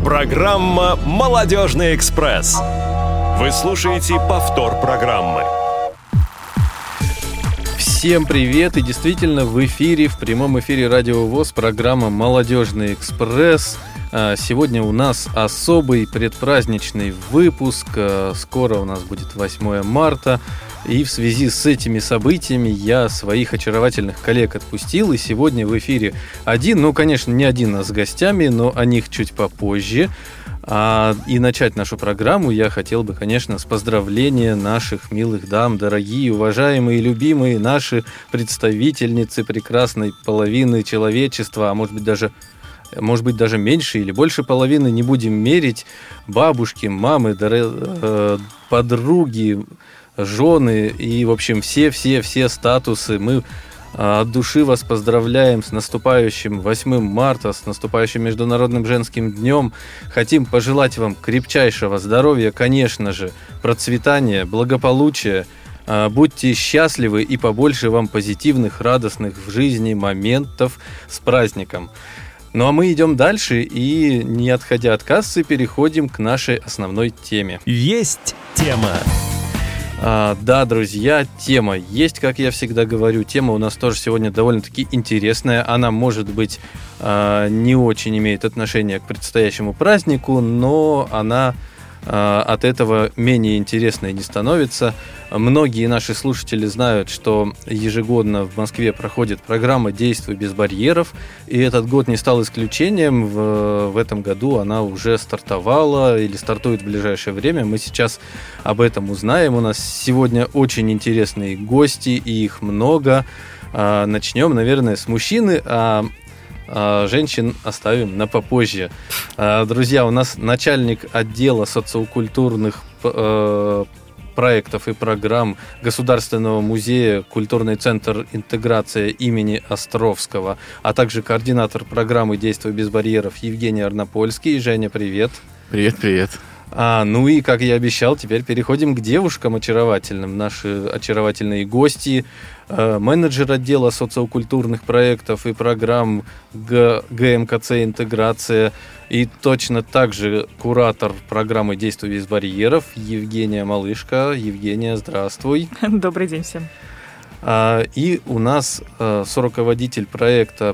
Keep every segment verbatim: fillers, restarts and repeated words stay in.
Программа «Молодежный экспресс». Вы слушаете повтор программы. Всем привет! И действительно в эфире, в прямом эфире Радио ВОС программа «Молодежный экспресс». Сегодня у нас особый предпраздничный выпуск. Скоро у нас будет восьмое марта. И в связи с этими событиями я своих очаровательных коллег отпустил. И сегодня в эфире один, ну, конечно, не один, а с гостями, но о них чуть попозже. А, и начать нашу программу я хотел бы, конечно, с поздравления наших милых дам, дорогие, уважаемые, любимые наши представительницы прекрасной половины человечества, а может быть даже, может быть даже меньше или больше половины, не будем мерить, бабушки, мамы, дор- подруги, жены и, в общем, все-все-все статусы. Мы от души вас поздравляем с наступающим восьмым марта, с наступающим Международным женским днем. Хотим пожелать вам крепчайшего здоровья, конечно же, процветания, благополучия. Будьте счастливы и побольше вам позитивных, радостных в жизни моментов с праздником. Ну а мы идем дальше и, не отходя от кассы, переходим к нашей основной теме. Есть тема. А, да, друзья, тема есть, как я всегда говорю. Тема у нас тоже сегодня довольно-таки интересная. Она, может быть, а, не очень имеет отношения к предстоящему празднику, но она а, от этого менее интересной не становится. Многие наши слушатели знают, что ежегодно в Москве проходит программа «Действуй без барьеров», и этот год не стал исключением. В, в этом году она уже стартовала или стартует в ближайшее время. Мы сейчас об этом узнаем. У нас сегодня очень интересные гости, и их много. А, начнем, наверное, с мужчины, а, а женщин оставим на попозже. А, друзья, у нас начальник отдела социокультурных э, проектов и программ Государственного музея «Культурный центр интеграция» имени Островского, а также координатор программы «Действуй без барьеров» Евгений Арнопольский. Женя, привет. Привет, привет. А, ну и, как я обещал, теперь переходим к девушкам очаровательным. Наши очаровательные гости, э, менеджер отдела социокультурных проектов и программ Г- ГМКЦ «Интеграция» и точно так же куратор программы «Действуй без барьеров» Евгения Малышко. Евгения, здравствуй. Добрый день всем. А, и у нас э, соруководитель проекта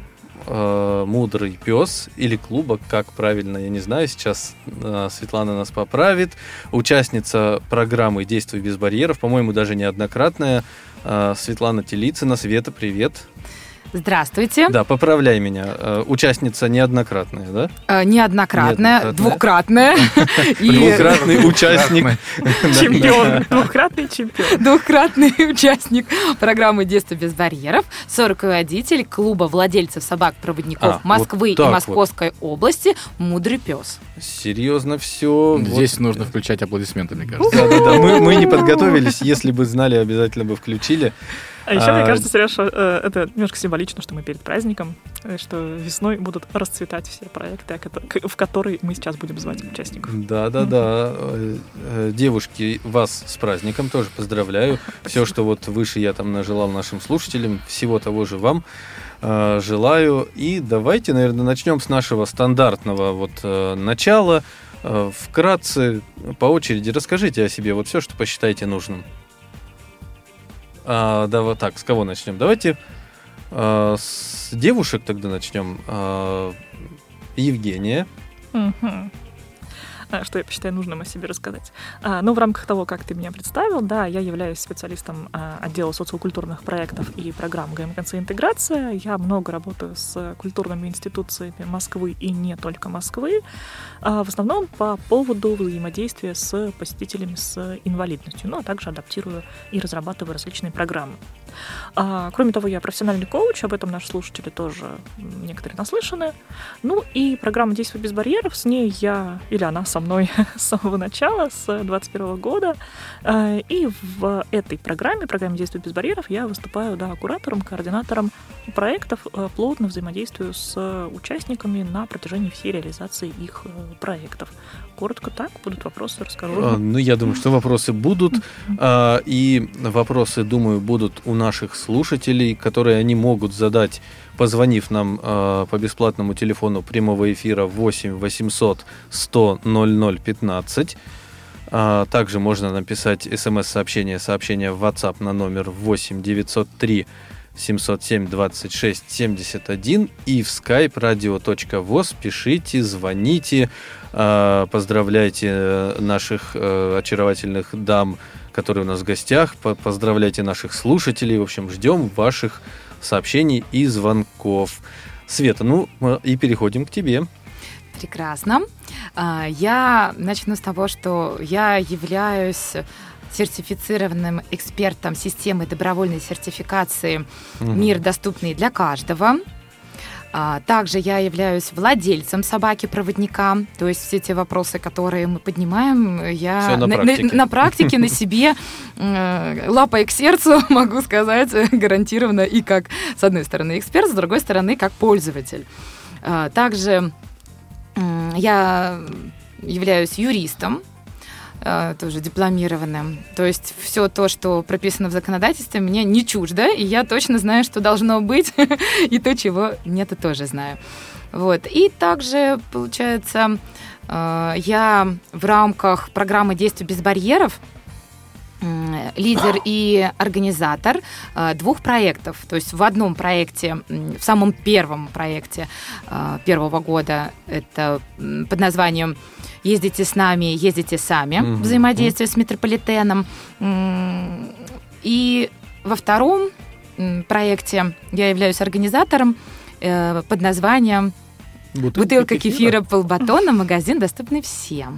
«Мудрый пес» или клуба, как правильно, я не знаю, сейчас э, Светлана нас поправит, участница программы «Действуй без барьеров», по-моему, даже неоднократная, э, Светлана Телицына. Света, привет. Здравствуйте. Да, поправляй меня. Э, участница неоднократная, да? Э, неоднократная, двукратная. Двукратный участник. Чемпион, двукратный чемпион. Двукратный участник программы «Действуй без барьеров», соруководитель клуба владельцев собак-проводников А, Москвы вот так и Московской области «Мудрый пес». Серьезно все. Здесь вот нужно включать аплодисменты, мне кажется. Да-да-да, мы, мы не подготовились. Если бы знали, обязательно бы включили. А еще, А, мне кажется, Сереж, э, это немножко символично, что мы перед праздником, э, что весной будут расцветать все проекты, в которые мы сейчас будем звать участников. Да-да-да. Э, Девушки, вас с праздником тоже поздравляю. Все, что вот выше я там нажелал нашим слушателям, всего того же вам э, желаю. И давайте, наверное, начнем с нашего стандартного вот э, начала. Э, вкратце, по очереди, расскажите о себе вот все, что посчитаете нужным. А, да, вот так, с кого начнем? Давайте а, с девушек тогда начнем. А, Евгения. Угу. Что я посчитаю нужным о себе рассказать. А, ну, в рамках того, как ты меня представил, да, я являюсь специалистом а, отдела социокультурных проектов и программ ГМКЦ «Интеграция». Я много работаю с культурными институциями Москвы и не только Москвы, а, в основном по поводу взаимодействия с посетителями с инвалидностью, ну, а также адаптирую и разрабатываю различные программы. А, кроме того, я профессиональный коуч, об этом наши слушатели тоже некоторые наслышаны. Ну и программа «Действуй без барьеров», с ней я, или она со мной с самого начала, с двадцать первого года. И в этой программе, программе «Действуй без барьеров», я выступаю, да, куратором, координатором проектов, плотно взаимодействую с участниками на протяжении всей реализации их проектов. Коротко так, будут вопросы, расскажу. А, ну, я думаю, что вопросы будут. А, и вопросы, думаю, будут у наших слушателей, которые они могут задать, позвонив нам э, по бесплатному телефону прямого эфира восемь восемьсот сто ноль ноль пятнадцать. А также можно написать смс-сообщение, сообщение в WhatsApp на номер восемь девятьсот три семьсот семь двадцать шесть семьдесят один и в skype radio точка voz пишите, звоните, э, поздравляйте наших э, очаровательных дам, которые у нас в гостях, по- поздравляйте наших слушателей. В общем, ждем ваших сообщений и звонков. Света, ну и переходим к тебе. Прекрасно. А, Я начну с того, что я являюсь сертифицированным экспертом системы добровольной сертификации «Мир, доступный для каждого». А, Также я являюсь владельцем собаки-проводника, то есть все те вопросы, которые мы поднимаем, я Всё на практике. на практике, на себе, э, лапой к сердцу, могу сказать, гарантированно, и как, с одной стороны, эксперт, с другой стороны, как пользователь. А, Также м, я являюсь юристом, э, тоже дипломированным. То есть все то, что прописано в законодательстве, мне не чуждо, и я точно знаю, что должно быть, и то, чего нет, и тоже знаю. Вот. И также, получается, э, я в рамках программы «Действия без барьеров» м, лидер и организатор э, двух проектов. То есть в одном проекте, м, в самом первом проекте э, первого года, это м, под названием «Ездите с нами, ездите сами», Мгм. взаимодействие с метрополитеном. М, И во втором м, проекте я являюсь организатором э, под названием «Бутылка кефира полбатона. Магазин, доступный всем».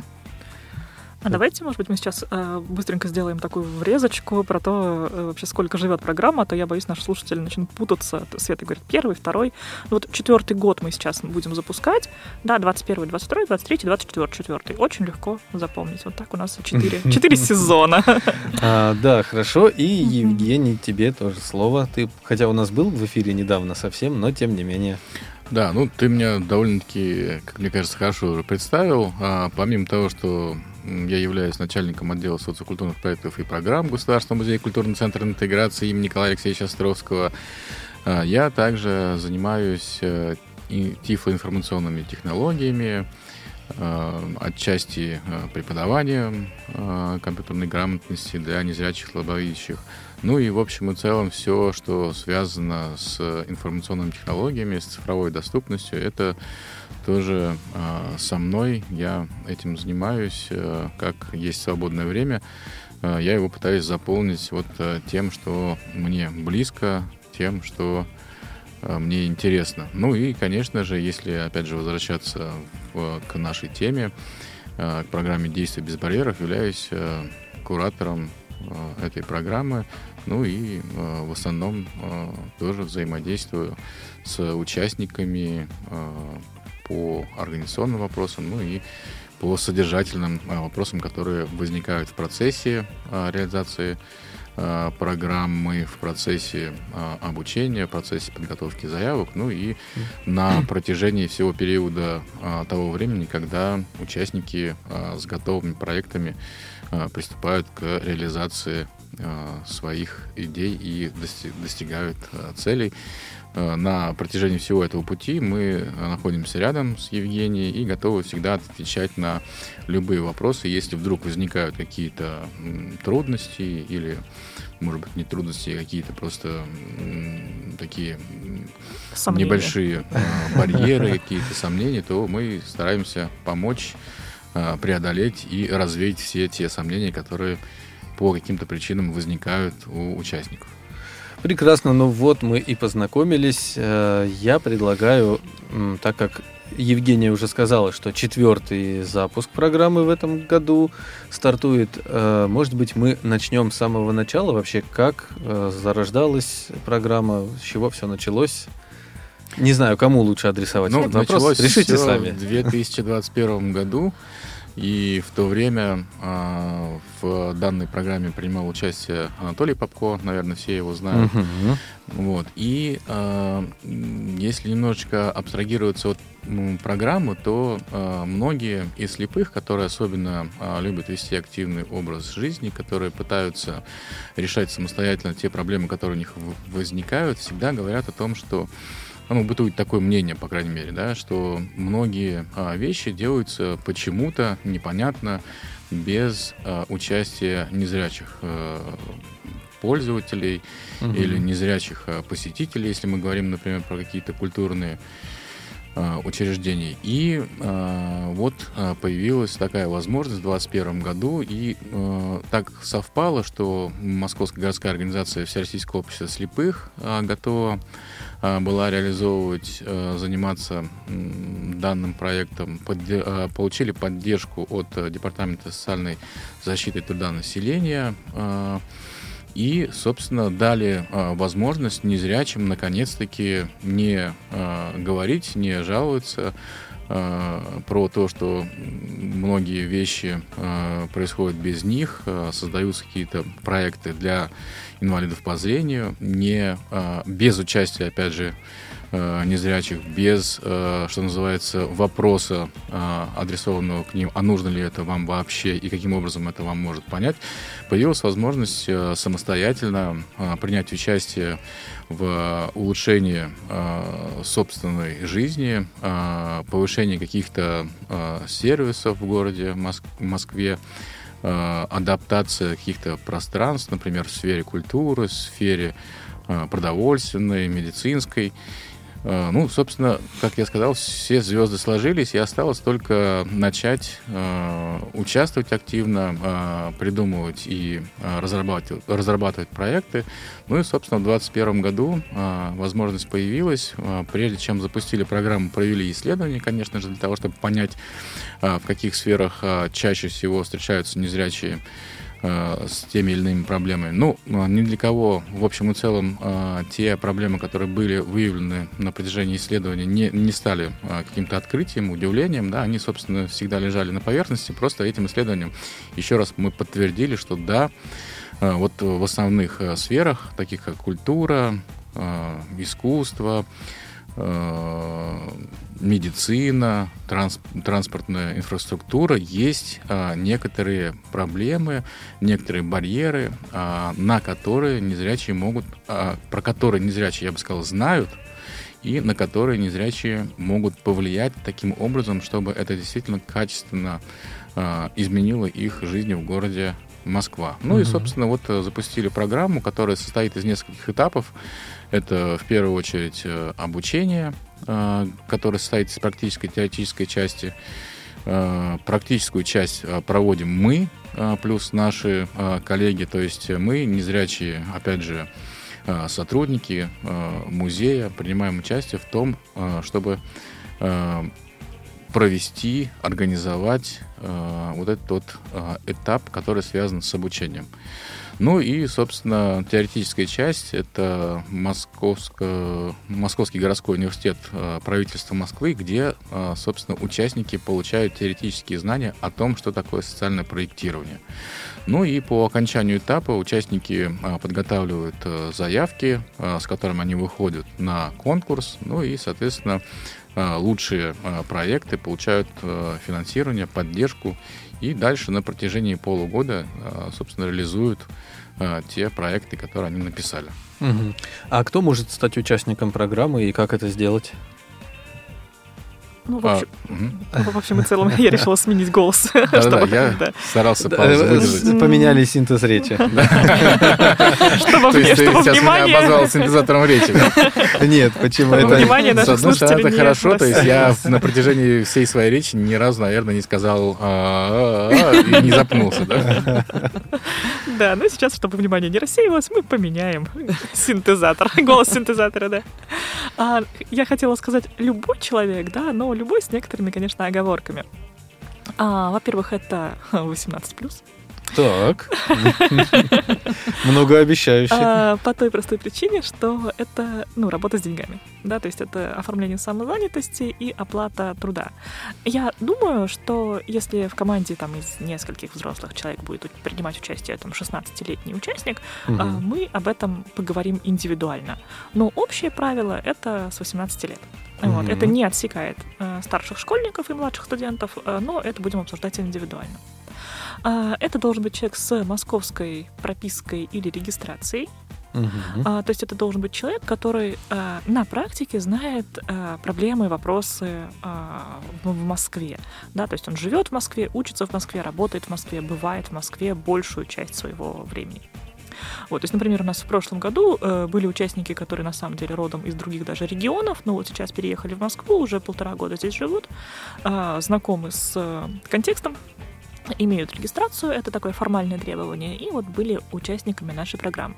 А давайте, может быть, мы сейчас э, быстренько сделаем такую врезочку про то, э, вообще сколько живет программа, а то я боюсь, наши слушатели начнут путаться. Света говорит, первый, второй. Ну, вот четвертый год мы сейчас будем запускать. Да, двадцать первый, двадцать второй, двадцать третий, двадцать четвёртый, четвертый. Очень легко запомнить. Вот так у нас четыре, четыре сезона. А, да, хорошо. И, Евгений, тебе тоже слово. Ты, хотя у нас был в эфире недавно совсем, но тем не менее. Да, ну ты меня довольно-таки, как мне кажется, хорошо уже представил. А, помимо того, что м, я являюсь начальником отдела социокультурных проектов и программ Государственного музея культурного центра интеграции имени Николая Алексеевича Островского, а, я также занимаюсь э, и тифлоинформационными технологиями, э, отчасти э, преподаванием э, компьютерной грамотности для незрячих, слабовидящих. Ну и в общем и целом все, что связано с информационными технологиями, с цифровой доступностью, это тоже э, со мной. Я этим занимаюсь, э, как есть свободное время. Э, я его пытаюсь заполнить вот э, тем, что мне близко, тем, что э, мне интересно. Ну и, конечно же, если опять же возвращаться в, к нашей теме, э, к программе «Действия без барьеров», являюсь э, куратором э, этой программы. Ну и э, в основном э, тоже взаимодействую с участниками э, по организационным вопросам, ну и по содержательным э, вопросам, которые возникают в процессе э, реализации э, программы, в процессе э, обучения, в процессе подготовки заявок, ну и на протяжении всего периода э, того времени, когда участники э, с готовыми проектами э, приступают к реализации своих идей и достигают целей. На протяжении всего этого пути мы находимся рядом с Евгенией и готовы всегда отвечать на любые вопросы. Если вдруг возникают какие-то трудности или, может быть, не трудности, а какие-то просто такие сомнения, небольшие барьеры, какие-то сомнения, то мы стараемся помочь преодолеть и развеять все те сомнения, которые по каким-то причинам возникают у участников. Прекрасно, ну вот мы и познакомились. Я предлагаю, так как Евгения уже сказала, что четвертый запуск программы в этом году стартует, может быть, мы начнем с самого начала вообще, как зарождалась программа, с чего все началось. Не знаю, кому лучше адресовать ну, этот вопрос. Решите сами. В две тысячи двадцать первом году И в то время э, в данной программе принимал участие Анатолий Попко, наверное, все его знают. Uh-huh. Вот. И э, если немножечко абстрагироваться от ну, программы, то э, многие из слепых, которые особенно э, любят вести активный образ жизни, которые пытаются решать самостоятельно те проблемы, которые у них в- возникают, всегда говорят о том, что ну, бытует такое мнение, по крайней мере, да, что многие а, вещи делаются почему-то непонятно без а, участия незрячих а, пользователей mm-hmm. или незрячих а, посетителей, если мы говорим, например, про какие-то культурные а, учреждения. И а, вот а, появилась такая возможность в двадцать первом году, и а, так совпало, что Московская городская организация Всероссийского общества слепых а, готова была реализовывать, заниматься данным проектом, получили поддержку от Департамента социальной защиты и труда населения и, собственно, дали возможность незрячим наконец-таки не говорить, не жаловаться про то, что многие вещи происходят без них, создаются какие-то проекты для инвалидов по зрению, не, без участия, опять же, незрячих, без, что называется, вопроса, адресованного к ним, а нужно ли это вам вообще и каким образом это вам может понять, появилась возможность самостоятельно принять участие в улучшении собственной жизни, повышении каких-то сервисов в городе Моск- Москве, адаптация каких-то пространств, например, в сфере культуры, в сфере продовольственной, медицинской. Ну, собственно, как я сказал, все звезды сложились, и осталось только начать э, участвовать активно, э, придумывать и э, разрабатывать, разрабатывать проекты. Ну и, собственно, в двадцать первом году э, возможность появилась. Э, прежде чем запустили программу, провели исследования, конечно же, для того, чтобы понять, э, в каких сферах э, чаще всего встречаются незрячие с теми или иными проблемами. Ну, ни для кого, в общем и целом, те проблемы, которые были выявлены на протяжении исследования, не, не стали каким-то открытием, удивлением, да, они, собственно, всегда лежали на поверхности, просто этим исследованием еще раз мы подтвердили, что да, вот в основных сферах, таких как культура, искусство, медицина, транс, транспортная инфраструктура, есть а, некоторые проблемы, некоторые барьеры, а, на которые незрячие могут, а, про которые незрячие, я бы сказал, знают, и на которые незрячие могут повлиять таким образом, чтобы это действительно качественно а, изменило их жизнь в городе Москва. Ну mm-hmm. и, собственно, вот запустили программу, которая состоит из нескольких этапов. Это, в первую очередь, обучение, которое состоит из практической и теоретической части. Практическую часть проводим мы, плюс наши коллеги, то есть мы, незрячие, опять же, сотрудники музея, принимаем участие в том, чтобы провести, организовать э, вот этот вот, э, этап, который связан с обучением. Ну и, собственно, теоретическая часть — это Московско... Московский городской университет э, правительства Москвы, где, э, собственно, участники получают теоретические знания о том, что такое социальное проектирование. Ну и по окончанию этапа участники э, подготавливают э, заявки, э, с которыми они выходят на конкурс, ну и, соответственно, лучшие проекты получают финансирование, поддержку и дальше на протяжении полугода, собственно, реализуют те проекты, которые они написали. Угу. А кто может стать участником программы и как это сделать? Ну, в общем, а, угу. в общем и целом, я решила сменить голос. Да-да, я старался паузу выдержать. Поменяли синтез речи. Чтобы То есть ты сейчас меня обозвал синтезатором речи. Нет, почему это? Внимание наших слушателей. Это хорошо, то есть я на протяжении всей своей речи ни разу, наверное, не сказал и не запнулся, да? Да, но сейчас, чтобы внимание не рассеивалось, мы поменяем синтезатор, голос синтезатора, да. Я хотела сказать любой человек, да, но любой с некоторыми, конечно, оговорками. А, во-первых, это восемнадцать плюс. Так. Многообещающе. По той простой причине, что это, ну, работа с деньгами. Да, то есть это оформление самозанятости и оплата труда. Я думаю, что если в команде там из нескольких взрослых человек будет принимать участие там шестнадцатилетний участник, угу. мы об этом поговорим индивидуально. Но общее правило — это с восемнадцати лет. Угу. Вот. Это не отсекает э, старших школьников и младших студентов, э, но это будем обсуждать индивидуально. Э, это должен быть человек с московской пропиской или регистрацией. Uh-huh. А, то есть это должен быть человек, который а, на практике знает а, проблемы, вопросы а, в, в Москве. Да? То есть он живет в Москве, учится в Москве, работает в Москве, бывает в Москве большую часть своего времени. Вот, то есть, например, у нас в прошлом году э, были участники, которые на самом деле родом из других даже регионов, но вот сейчас переехали в Москву, уже полтора года здесь живут, э, знакомы с э, контекстом, имеют регистрацию, это такое формальное требование, и вот были участниками нашей программы.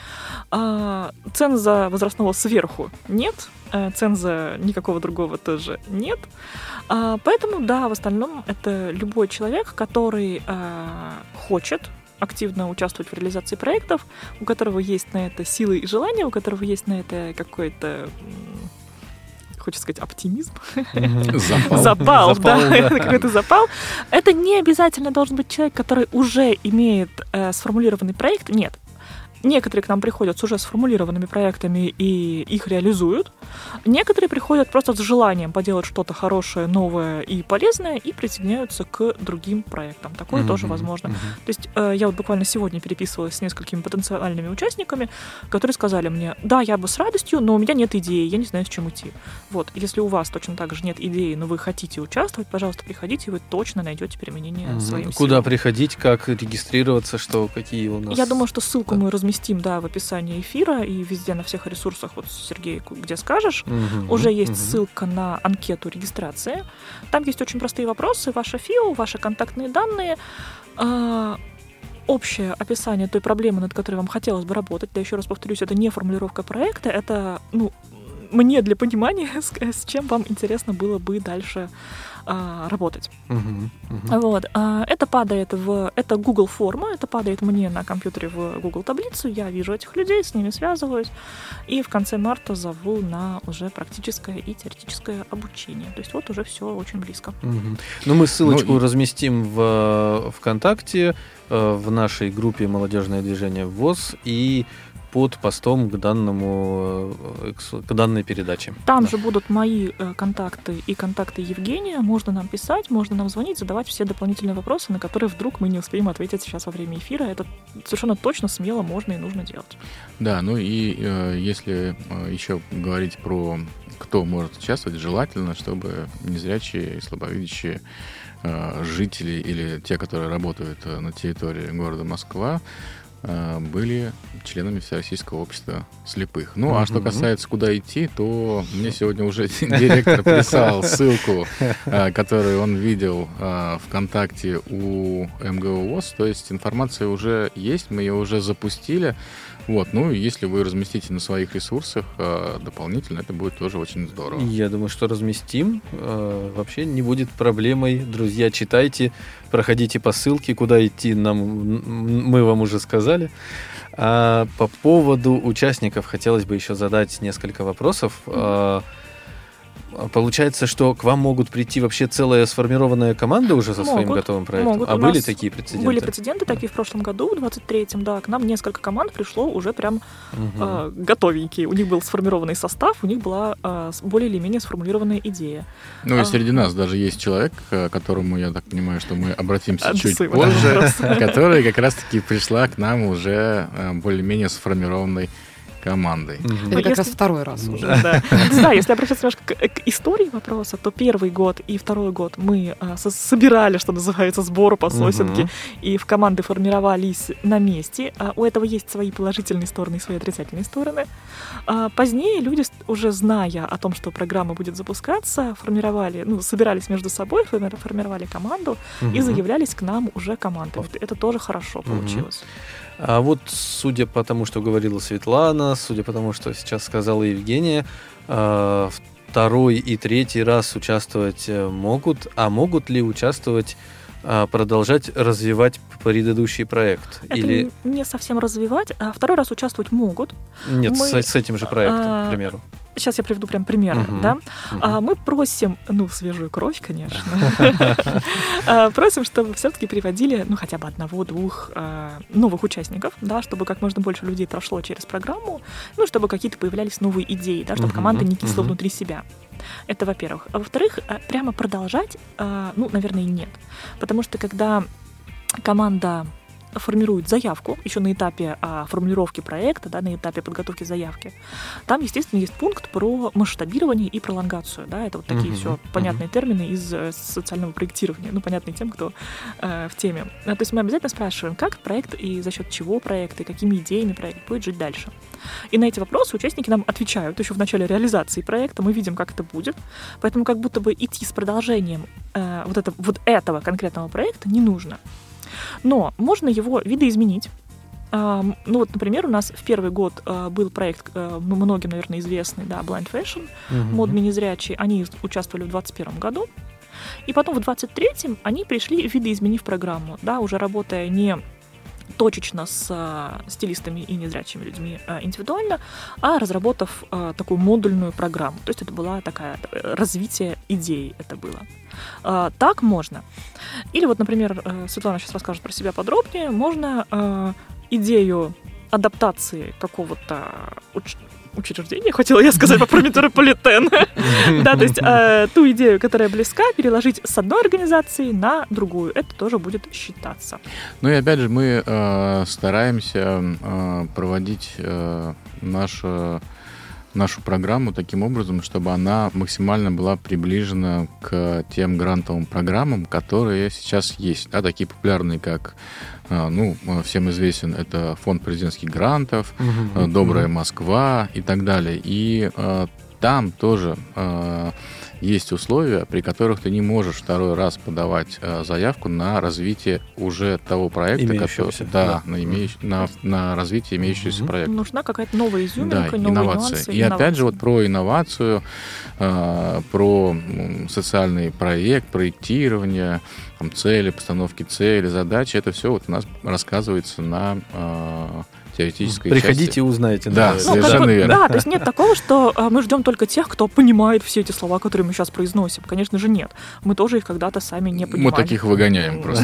А, ценза возрастного сверху нет, а, ценза никакого другого тоже нет. А, поэтому, да, в остальном это любой человек, который а, хочет активно участвовать в реализации проектов, у которого есть на это силы и желания, у которого есть на это какой-то, хочется сказать, оптимизм. Запал. Запал, да, какой-то запал. Это не обязательно должен быть человек, который уже имеет э, сформулированный проект. Нет. Некоторые к нам приходят с уже сформулированными проектами и их реализуют. Некоторые приходят просто с желанием поделать что-то хорошее, новое и полезное и присоединяются к другим проектам. Такое mm-hmm. тоже возможно. Mm-hmm. То есть э, я вот буквально сегодня переписывалась с несколькими потенциальными участниками, которые сказали мне: да, я бы с радостью, но у меня нет идеи, я не знаю, с чем идти. Вот, если у вас точно так же нет идеи, но вы хотите участвовать, пожалуйста, приходите, вы точно найдете применение mm-hmm. своим силам. Куда приходить, как регистрироваться, что, какие у нас... Я думаю, что ссылку да. мы разместим Разместим, да, в описании эфира и везде на всех ресурсах, вот, Сергей, где скажешь, угу, уже есть угу. ссылка на анкету регистрации. Там есть очень простые вопросы, ваше ФИО, ваши контактные данные, э, общее описание той проблемы, над которой вам хотелось бы работать. Да, еще раз повторюсь, это не формулировка проекта, это, ну, мне для понимания, с, с чем вам интересно было бы дальше а, работать. Uh-huh, uh-huh. Вот. А, это падает в... Это Google форма, это падает мне на компьютере в Google таблицу, я вижу этих людей, с ними связываюсь, и в конце марта зову на уже практическое и теоретическое обучение. То есть вот уже все очень близко. Uh-huh. Ну, мы ссылочку ну, и... разместим в ВКонтакте, в нашей группе «Молодежное движение ВОС» и под постом к данному, к данной передаче. Там да. же будут мои э, контакты и контакты Евгения. Можно нам писать, можно нам звонить, задавать все дополнительные вопросы, на которые вдруг мы не успеем ответить сейчас во время эфира. Это совершенно точно, смело можно и нужно делать. Да, ну и э, если э, еще говорить про кто может участвовать, желательно, чтобы незрячие и слабовидящие э, жители или те, которые работают э, на территории города Москва, были членами Всероссийского общества слепых. Ну, а что касается, куда идти, то мне сегодня уже директор прислал ссылку, которую он видел ВКонтакте у эм гэ о ВОС, то есть информация уже есть, мы ее уже запустили. Вот, ну, если вы разместите на своих ресурсах дополнительно, это будет тоже очень здорово. Я думаю, что разместим. Вообще не будет проблемой. Друзья, читайте, проходите по ссылке, куда идти, нам, мы вам уже сказали. А по поводу участников хотелось бы еще задать несколько вопросов. Получается, что к вам могут прийти вообще целая сформированная команда уже со могут, своим готовым проектом? Могут. А были такие прецеденты? Были прецеденты такие в прошлом году, в двадцать третьем, да. К нам несколько команд пришло уже прям угу. э, готовенькие. У них был сформированный состав, у них была э, более или менее сформулированная идея. Ну и среди а, нас даже есть человек, к которому, я так понимаю, что мы обратимся чуть позже, которая как раз-таки пришла к нам уже более-менее сформированной командой. Угу. Это как если... раз второй раз уже. Да. да, если обращаться немножко к, к истории вопроса, то первый год и второй год мы а, со- собирали, что называется, сбору по сосенке, угу. и в команды формировались на месте. А, у этого есть свои положительные стороны и свои отрицательные стороны. А, позднее люди, уже зная о том, что программа будет запускаться, формировали, ну, собирались между собой, формировали команду угу. и заявлялись к нам уже командой. Это тоже хорошо угу. получилось. А вот, судя по тому, что говорила Светлана, судя по тому, что сейчас сказала Евгения, второй и третий раз участвовать могут, а могут ли участвовать а, продолжать развивать предыдущий проект? Это Или... не совсем развивать, а второй раз участвовать могут. Нет, Мы, с, с этим же проектом, а, к примеру. Сейчас я приведу прям примеры, Мгм. да. Мгм. А, мы просим, ну, свежую кровь, конечно, А, просим, чтобы все-таки приводили, ну, хотя бы одного-двух а, новых участников, да, чтобы как можно больше людей прошло через программу, ну, чтобы какие-то появлялись новые идеи, да, чтобы Мгм. команда не кисла Мгм. внутри себя. Это, во-первых. А во-вторых, а, прямо продолжать, а, ну, наверное, нет. Потому что когда команда формирует заявку еще на этапе а, формулировки проекта, да, на этапе подготовки заявки, там, естественно, есть пункт про масштабирование и пролонгацию. Да, это вот такие Мгм, все мгм. понятные термины из э, социального проектирования, ну, понятные тем, кто э, в теме. А, то есть мы обязательно спрашиваем, как проект и за счет чего проект, и какими идеями проект будет жить дальше. И на эти вопросы участники нам отвечают еще в начале реализации проекта, мы видим, как это будет. Поэтому как будто бы идти с продолжением э, вот, это, вот этого конкретного проекта не нужно. Но можно его видоизменить. А, ну вот, например, у нас в первый год а, был проект, а, многим, наверное, известный, да, Blind Fashion, Мгм. модные незрячие. Они участвовали в двадцать первом году. И потом в двадцать третьем они пришли, видоизменив программу, да, уже работая не точечно с а, стилистами и незрячими людьми а, индивидуально, а разработав а, такую модульную программу. То есть это была такая э, развитие идеи, это было. А, так можно. Или вот, например, э, Светлана сейчас расскажет про себя подробнее. Можно э, идею адаптации какого-то уч- учреждения, хотела я сказать про метрополитен, да, то есть э, ту идею, которая близка, переложить с одной организации на другую. Это тоже будет считаться. Ну и опять же, мы э, стараемся э, проводить э, нашу, нашу программу таким образом, чтобы она максимально была приближена к тем грантовым программам, которые сейчас есть. Да, такие популярные, как, э, ну, всем известен, это фонд президентских грантов, Мгм. э, «Добрая Москва» и так далее. И э, там тоже э, есть условия, при которых ты не можешь второй раз подавать э, заявку на развитие уже того проекта, Имеющегося, который, да, да. На, имеющ- на, на развитие имеющегося Мгм. проекта. Нужна какая-то новая Да, изюминка, новые инновации. нюансы. И опять же, инновации. вот про инновацию, э, про м, социальный проект, проектирование, там, цели, постановки цели, задачи, это все вот у нас рассказывается на э, теоретической Приходите части. и узнаете. Да, Ну, как совершенно бы, верно. Да, то есть нет такого, что э, мы ждем только тех, кто понимает все эти слова, которые мы сейчас произносим. Конечно же, нет. Мы тоже их когда-то сами не Мы понимали. таких выгоняем просто.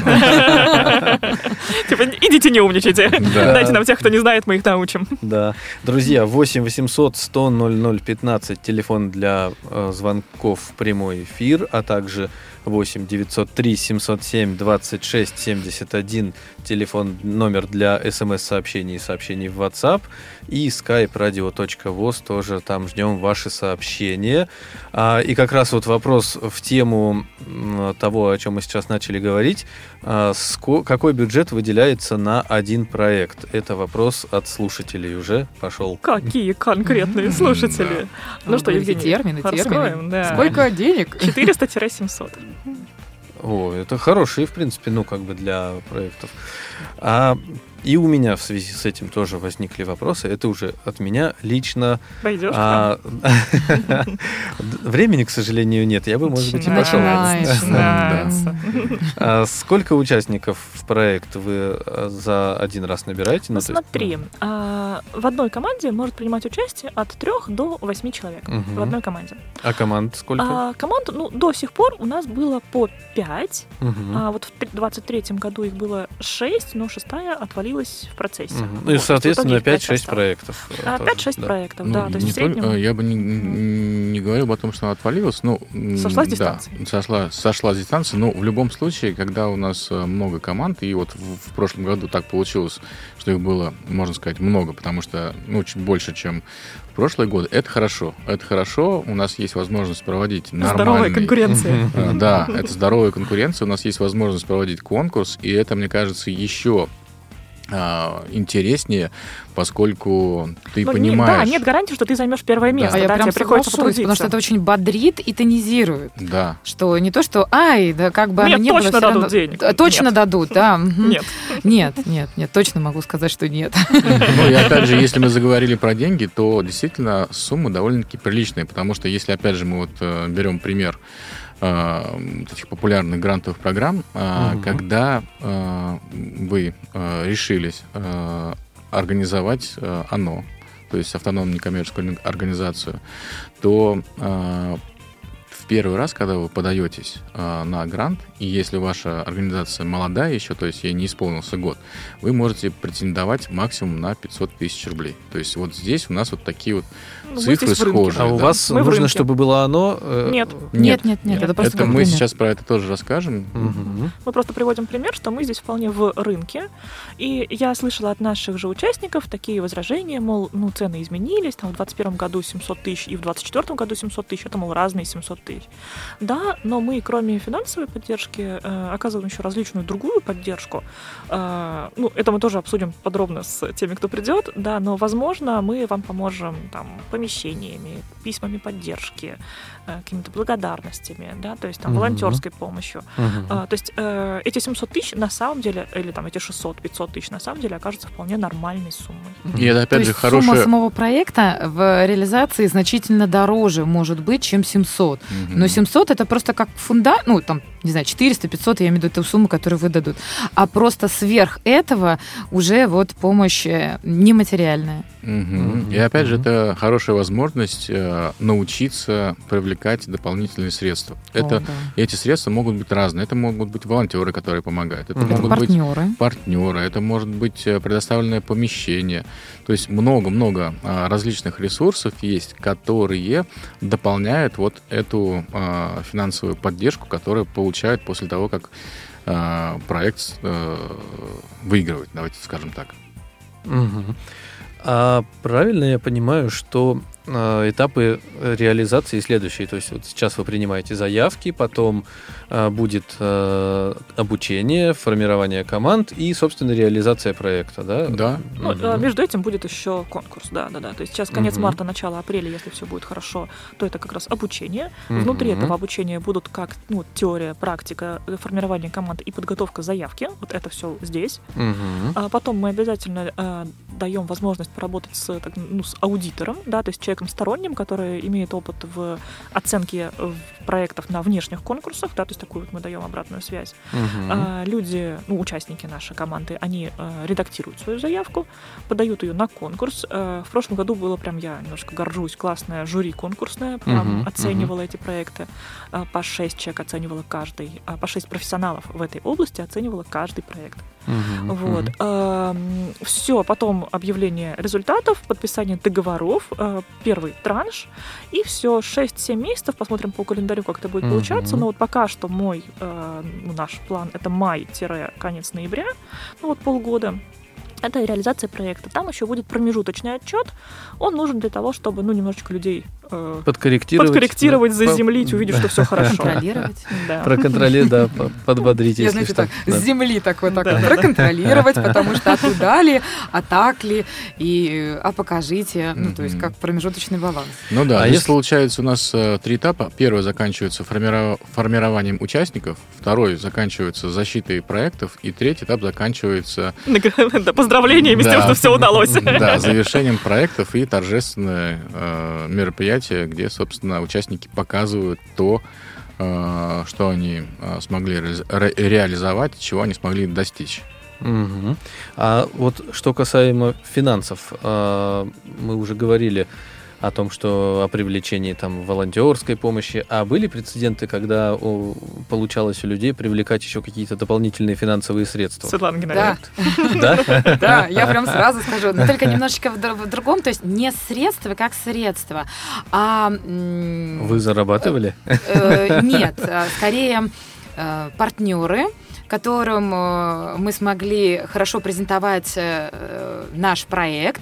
Типа, идите не умничайте. Да. Дайте нам тех, кто не знает, мы их научим. Да. Друзья, восемь восемьсот сто ноль ноль пятнадцать, телефон для э, звонков в прямой эфир, а также восемь девятьсот три семьсот семь двадцать шесть семьдесят один, телефон, номер для смс-сообщений и сообщений в WhatsApp, и skype radio точка voz, тоже там ждем ваши сообщения. А, и как раз вот вопрос в тему м, того, о чем мы сейчас начали говорить. А, ско- какой бюджет выделяется на один проект? Это вопрос от слушателей уже пошел. Какие конкретные слушатели. Ну Вы что, говорите Евгений, термины, раскроем, термины. да. Сколько денег? четыреста-семьсот. О, это хорошие, в принципе, ну, как бы для проектов. А, и у меня в связи с этим тоже возникли вопросы. Это уже от меня лично. Пойдешь? А, времени, к сожалению, нет. Я бы, может быть, и пошел. Начинаешь. Начинается. А сколько участников в проект вы а, за один раз набираете? Ну, то есть, смотри, а, в одной команде может принимать участие от трех до восьми человек. Мгм. В одной команде. А команд сколько? А команд, ну, до сих пор у нас было по пять. Мгм. А вот в двадцать третьем году их было шесть, но шестая отвалилась в процессе. Мгм. Ну и, Вот, соответственно, в итоге их пять пять-шесть осталось. проектов. э, А, тоже, пять-шесть да. проектов, Ну, да. То есть не в среднем... только- я бы не, не говорил бы о том, что она отвалилась. Ну, м, Сошла с да, дистанции. сошла, сошла с дистанции. Но в любом случае, когда у нас э, много команд, и вот в, в прошлом году так получилось, что их было, можно сказать, много, потому что, ну, чуть больше, чем в прошлые годы, это хорошо. Это хорошо. У нас есть возможность проводить Здоровая нормальный... конкуренция. Э, Да, это здоровая конкуренция. У нас есть возможность проводить конкурс, и это, мне кажется, еще а, интереснее, поскольку ты Ну, не- понимаешь... да, нет гарантии, что ты займешь первое место. А я да, прям тебе приходится соглашусь, потому потрудиться. что это очень бодрит и тонизирует. Да. Что не то, что ай, да как бы Нет, оно не было, точно всё дадут равно- денег. Т- Точно Нет. дадут, да. мгм. Нет. Нет, нет, нет, точно могу сказать, что нет. Ну и опять же, если мы заговорили про деньги, то действительно суммы довольно-таки приличные, потому что если опять же мы вот э, берем пример э, таких популярных грантовых программ, э, угу. когда э, вы э, решились э, организовать э, ОНО, то есть автономную некоммерческую организацию, то э, в первый раз, когда вы подаетесь э, на грант, и если ваша организация молодая еще, то есть ей не исполнился год, вы можете претендовать максимум на пятьсот тысяч рублей. То есть вот здесь у нас вот такие вот ну, цифры схожие. А у да. вас мы нужно, чтобы было оно? Э... Нет. Нет, нет, нет. Это, просто это мы пример. Сейчас про это тоже расскажем. Угу. Мы просто приводим пример, что мы здесь вполне в рынке. И я слышала от наших же участников такие возражения, мол, ну, цены изменились, там в двадцать первом году семьсот тысяч и в двадцать четвёртом году семьсот тысяч, это, мол, разные семьсот тысяч. Да, но мы, кроме финансовой поддержки, э, оказываем еще различную другую поддержку. Э, ну, это мы тоже обсудим подробно с теми, кто придет, да, но, возможно, мы вам поможем там помещениями, письмами поддержки, э, какими-то благодарностями, да, то есть там uh-huh. волонтерской помощью. Uh-huh. Э, то есть э, эти семьсот тысяч на самом деле, или там эти шестьсот пятьсот тысяч на самом деле окажутся вполне нормальной суммой. И это опять то же есть хорошая... сумма самого проекта в реализации значительно дороже может быть, чем семьсот. Uh-huh. Но семьсот это просто как фундамент, ну там, не знаю, четыреста пятьсот, я имею в виду ту сумму, которую выдадут. А просто сверх этого уже вот помощь нематериальная. Угу. Uh-huh. И опять же, это хорошая возможность э, научиться привлекать дополнительные средства. О, это, да. Эти средства могут быть разные. Это могут быть волонтеры, которые помогают. Это uh-huh. могут партнеры. быть партнеры. Это может быть предоставленное помещение. То есть много-много э, различных ресурсов есть, которые дополняют вот эту э, финансовую поддержку, которую получают после того, как э, проект э, выигрывает. Давайте скажем так. Угу. А правильно я понимаю, что э, этапы реализации следующие? То есть вот сейчас вы принимаете заявки, потом э, будет э, обучение, формирование команд и, собственно, реализация проекта, да? Да. Ну, угу. Между этим будет еще конкурс, да, да, да. То есть сейчас конец угу. марта, начало апреля, если все будет хорошо, то это как раз обучение. Угу. Внутри этого обучения будут как ну, теория, практика, формирование команды и подготовка заявки. Вот это все здесь. Угу. А потом мы обязательно э, даем возможность поработать с, так, ну, с аудитором, да, то есть человеком сторонним, который имеет опыт в оценке проектов на внешних конкурсах, да, то есть такую вот мы даем обратную связь. Uh-huh. А, люди, ну, участники нашей команды, они а, редактируют свою заявку, подают ее на конкурс. А, в прошлом году было прям, я немножко горжусь, классное жюри конкурсное, прям uh-huh. оценивало uh-huh. эти проекты. А, по шесть человек оценивало каждый, а, по шесть профессионалов в этой области оценивало каждый проект. Uh-huh. Вот. Uh-huh. А, все, потом объявление результатов, подписание договоров, первый транш, и все, шесть-семь месяцев, посмотрим по календарю, как это будет uh-huh. получаться, но вот пока что мой, наш план, это май-конец ноября, ну вот полгода, это реализация проекта. Там еще будет промежуточный отчет, он нужен для того, чтобы, ну, немножечко людей э, подкорректировать, подкорректировать да, заземлить, увидеть, что все хорошо. Контролировать. Да. Проконтролировать, да, подбодрить, я, если знаете, что. Так, с земли так вот так да, проконтролировать, да. Потому что а туда ли, а так ли, и а покажите, ну, то есть как промежуточный баланс. Ну да, а здесь если... получается у нас э, три этапа. Первый заканчивается формиров... формированием участников, второй заканчивается защитой проектов, и третий этап заканчивается... Поздравлениями да. с тем, что все удалось. Да, завершением проектов и торжественное э, мероприятие, где, собственно, участники показывают то, э, что они э, смогли ре- реализовать, чего они смогли достичь. Угу. А вот что касаемо финансов, э, мы уже говорили о том, что о привлечении там волонтерской помощи, а были прецеденты, когда о, получалось у людей привлекать еще какие-то дополнительные финансовые средства? Светлана Геннадьевна. Да. Да, я прям сразу скажу, но только немножечко в другом, то есть не средства как средства, а... Вы зарабатывали? Нет, скорее партнеры, которым мы смогли хорошо презентовать наш проект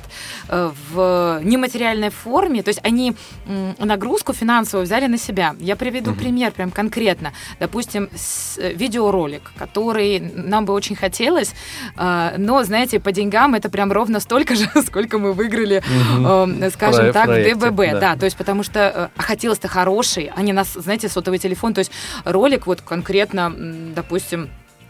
в нематериальной форме. То есть они нагрузку финансовую взяли на себя. Я приведу uh-huh. пример прям конкретно. Допустим, видеоролик, который нам бы очень хотелось, но, знаете, по деньгам это прям ровно столько же, сколько мы выиграли, uh-huh. скажем Про- так, в ДББ. Да. да, то есть потому что хотелось-то хороший, а не нас, знаете, сотовый телефон. То есть ролик вот конкретно, допустим,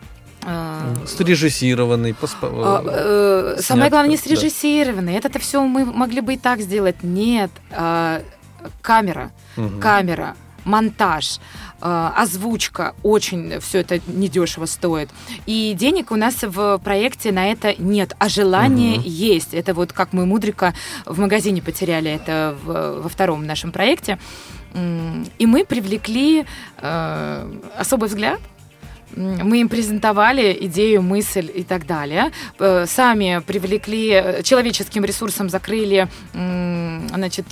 срежиссированный. Поспо... А, э, самое главное, не срежиссированный. Да. Это-то все мы могли бы и так сделать. Нет. А, камера. Угу. Камера. монтаж, э, озвучка, очень все это недешево стоит. И денег у нас в проекте на это нет, а желание угу. есть. Это вот как мы Мудрика в магазине потеряли, это в, во втором нашем проекте. И мы привлекли э, особый взгляд. Мы им презентовали идею, мысль и так далее. Сами привлекли, человеческим ресурсом закрыли, значит,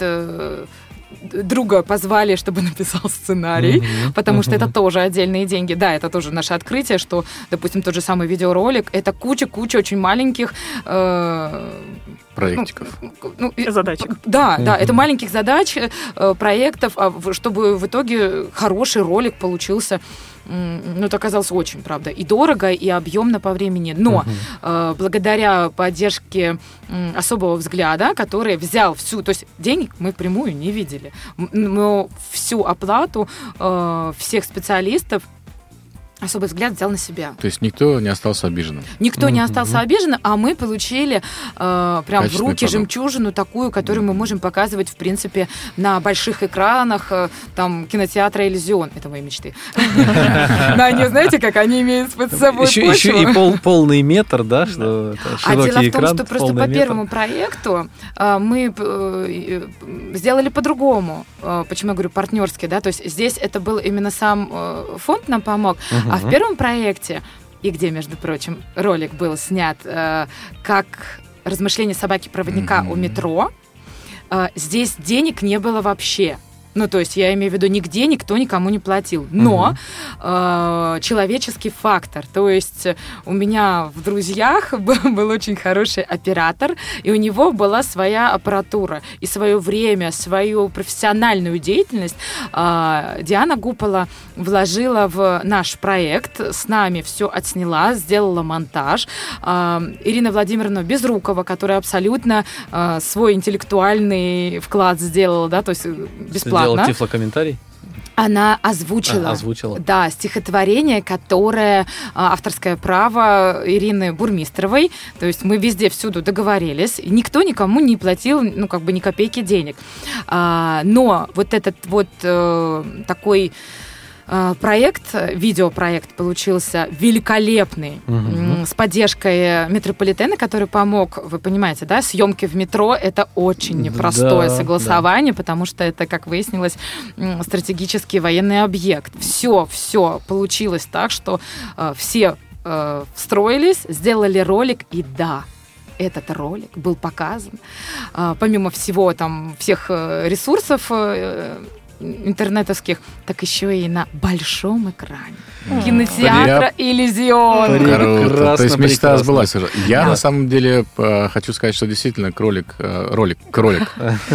друга позвали, чтобы написал сценарий, uh-huh, потому uh-huh. что это тоже отдельные деньги. Да, это тоже наше открытие, что, допустим, тот же самый видеоролик, это куча-куча очень маленьких... Э- проектиков. Ну, ну, задачек. Да, uh-huh. да, это маленьких задач, э, проектов, чтобы в итоге хороший ролик получился. Ну, это оказалось очень, правда, и дорого, и объемно по времени. Но uh-huh. э, благодаря поддержке э, особого взгляда, который взял всю... То есть денег мы впрямую не видели. Но всю оплату э, всех специалистов особый взгляд взял на себя. То есть никто не остался обиженным? Никто mm-hmm. не остался обиженным, а мы получили э, прям в руки продукт. Жемчужину такую, которую мы можем показывать, в принципе, на больших экранах, э, там, кинотеатра «Элизион». Это мои мечты. Но они, знаете, как они имеют под собой почву. Еще и полный метр, да? А дело в том, что просто по первому проекту мы сделали по-другому. Почему я говорю партнерски, да? То есть здесь это был именно сам фонд нам помог, а в первом проекте, и где, между прочим, ролик был снят э, как размышления собаки-проводника mm-hmm. у метро, э, здесь денег не было вообще. Ну, то есть я имею в виду, нигде никто никому не платил. Но uh-huh. э, человеческий фактор. То есть у меня в друзьях был, был очень хороший оператор, и у него была своя аппаратура. И свое время, свою профессиональную деятельность э, Диана Гупола вложила в наш проект, с нами все отсняла, сделала монтаж. Э, Ирина Владимировна Безрукова, которая абсолютно э, свой интеллектуальный вклад сделала, да, то есть бесплатно. Сделала тифлокомментарий? Она озвучила, а, озвучила, да, стихотворение, которое авторское право Ирины Бурмистровой. То есть мы везде, всюду договорились. Никто никому не платил, ну, как бы ни копейки денег. А, но вот этот вот э, такой... проект, видеопроект получился великолепный, uh-huh. с поддержкой метрополитена, который помог, вы понимаете, да, съемки в метро — это очень непростое да, согласование, да. потому что это, как выяснилось, стратегический военный объект. Все, все получилось так, что э, все э, встроились, сделали ролик, и да, этот ролик был показан. Э, помимо всего там, всех э, ресурсов э, интернетовских, так еще и на большом экране. Mm. Кинотеатра «Элизион». Круто. То есть мечта сбылась уже. Я на самом деле хочу сказать, что действительно кролик, ролик, кролик.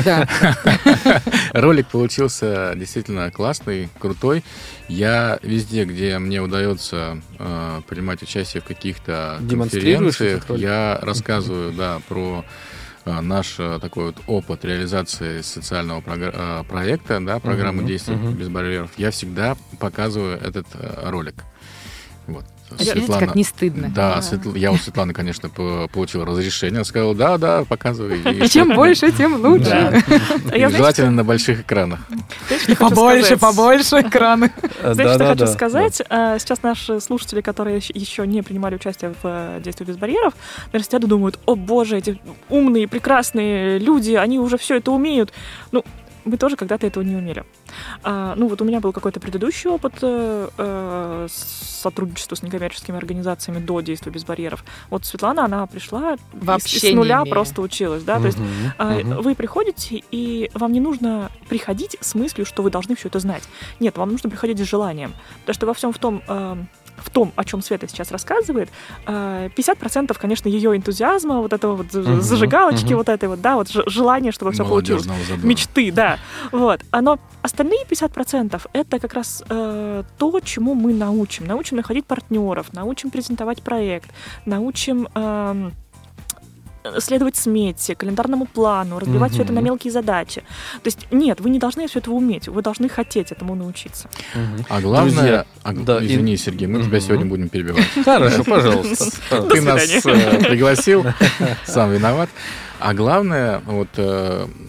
Ролик получился действительно классный, крутой. Я везде, где мне удается принимать участие в каких-то конференциях, я рассказываю, да, про наш такой вот опыт реализации социального програ- проекта, да, программы uh-huh, действий uh-huh. без барьеров, я всегда показываю этот ролик. Вот. Светлана, видите, как не стыдно. Да, а. Светл... я у Светланы, конечно, получил разрешение. Она сказала, да, да, показывай. И чем больше, тем лучше. Желательно на больших экранах. Побольше, побольше экранов. Знаете, что хочу сказать? Сейчас наши слушатели, которые еще не принимали участие в действии без барьеров, наверное, сидят и думают, о боже, эти умные, прекрасные люди, они уже все это умеют. Ну, мы тоже когда-то этого не умели. А, ну, вот у меня был какой-то предыдущий опыт э, сотрудничества с некоммерческими организациями до действия без барьеров. Вот Светлана, она пришла вообще и с нуля не просто училась. Да? Uh-huh, То есть uh-huh. э, вы приходите, и вам не нужно приходить с мыслью, что вы должны все это знать. Нет, вам нужно приходить с желанием. Потому что во всем в том... Э, в том, о чем Света сейчас рассказывает, пятьдесят процентов, конечно, ее энтузиазма, вот этого вот uh-huh, зажигалочки, uh-huh. вот этой вот, да, вот желание, чтобы все получилось. Задора. Мечты, да. Вот. Но остальные пятьдесят процентов это как раз э, то, чему мы научим. Научим находить партнеров, научим презентовать проект, научим... Э, следовать смете, календарному плану, разбивать uh-huh. все это на мелкие задачи. То есть нет, вы не должны все этого уметь, вы должны хотеть этому научиться. Uh-huh. А главное... Друзья, а, да, извини, и... Сергей, мы uh-huh. тебя сегодня будем перебивать. Хорошо, пожалуйста. Ты нас пригласил, сам виноват. А главное, вот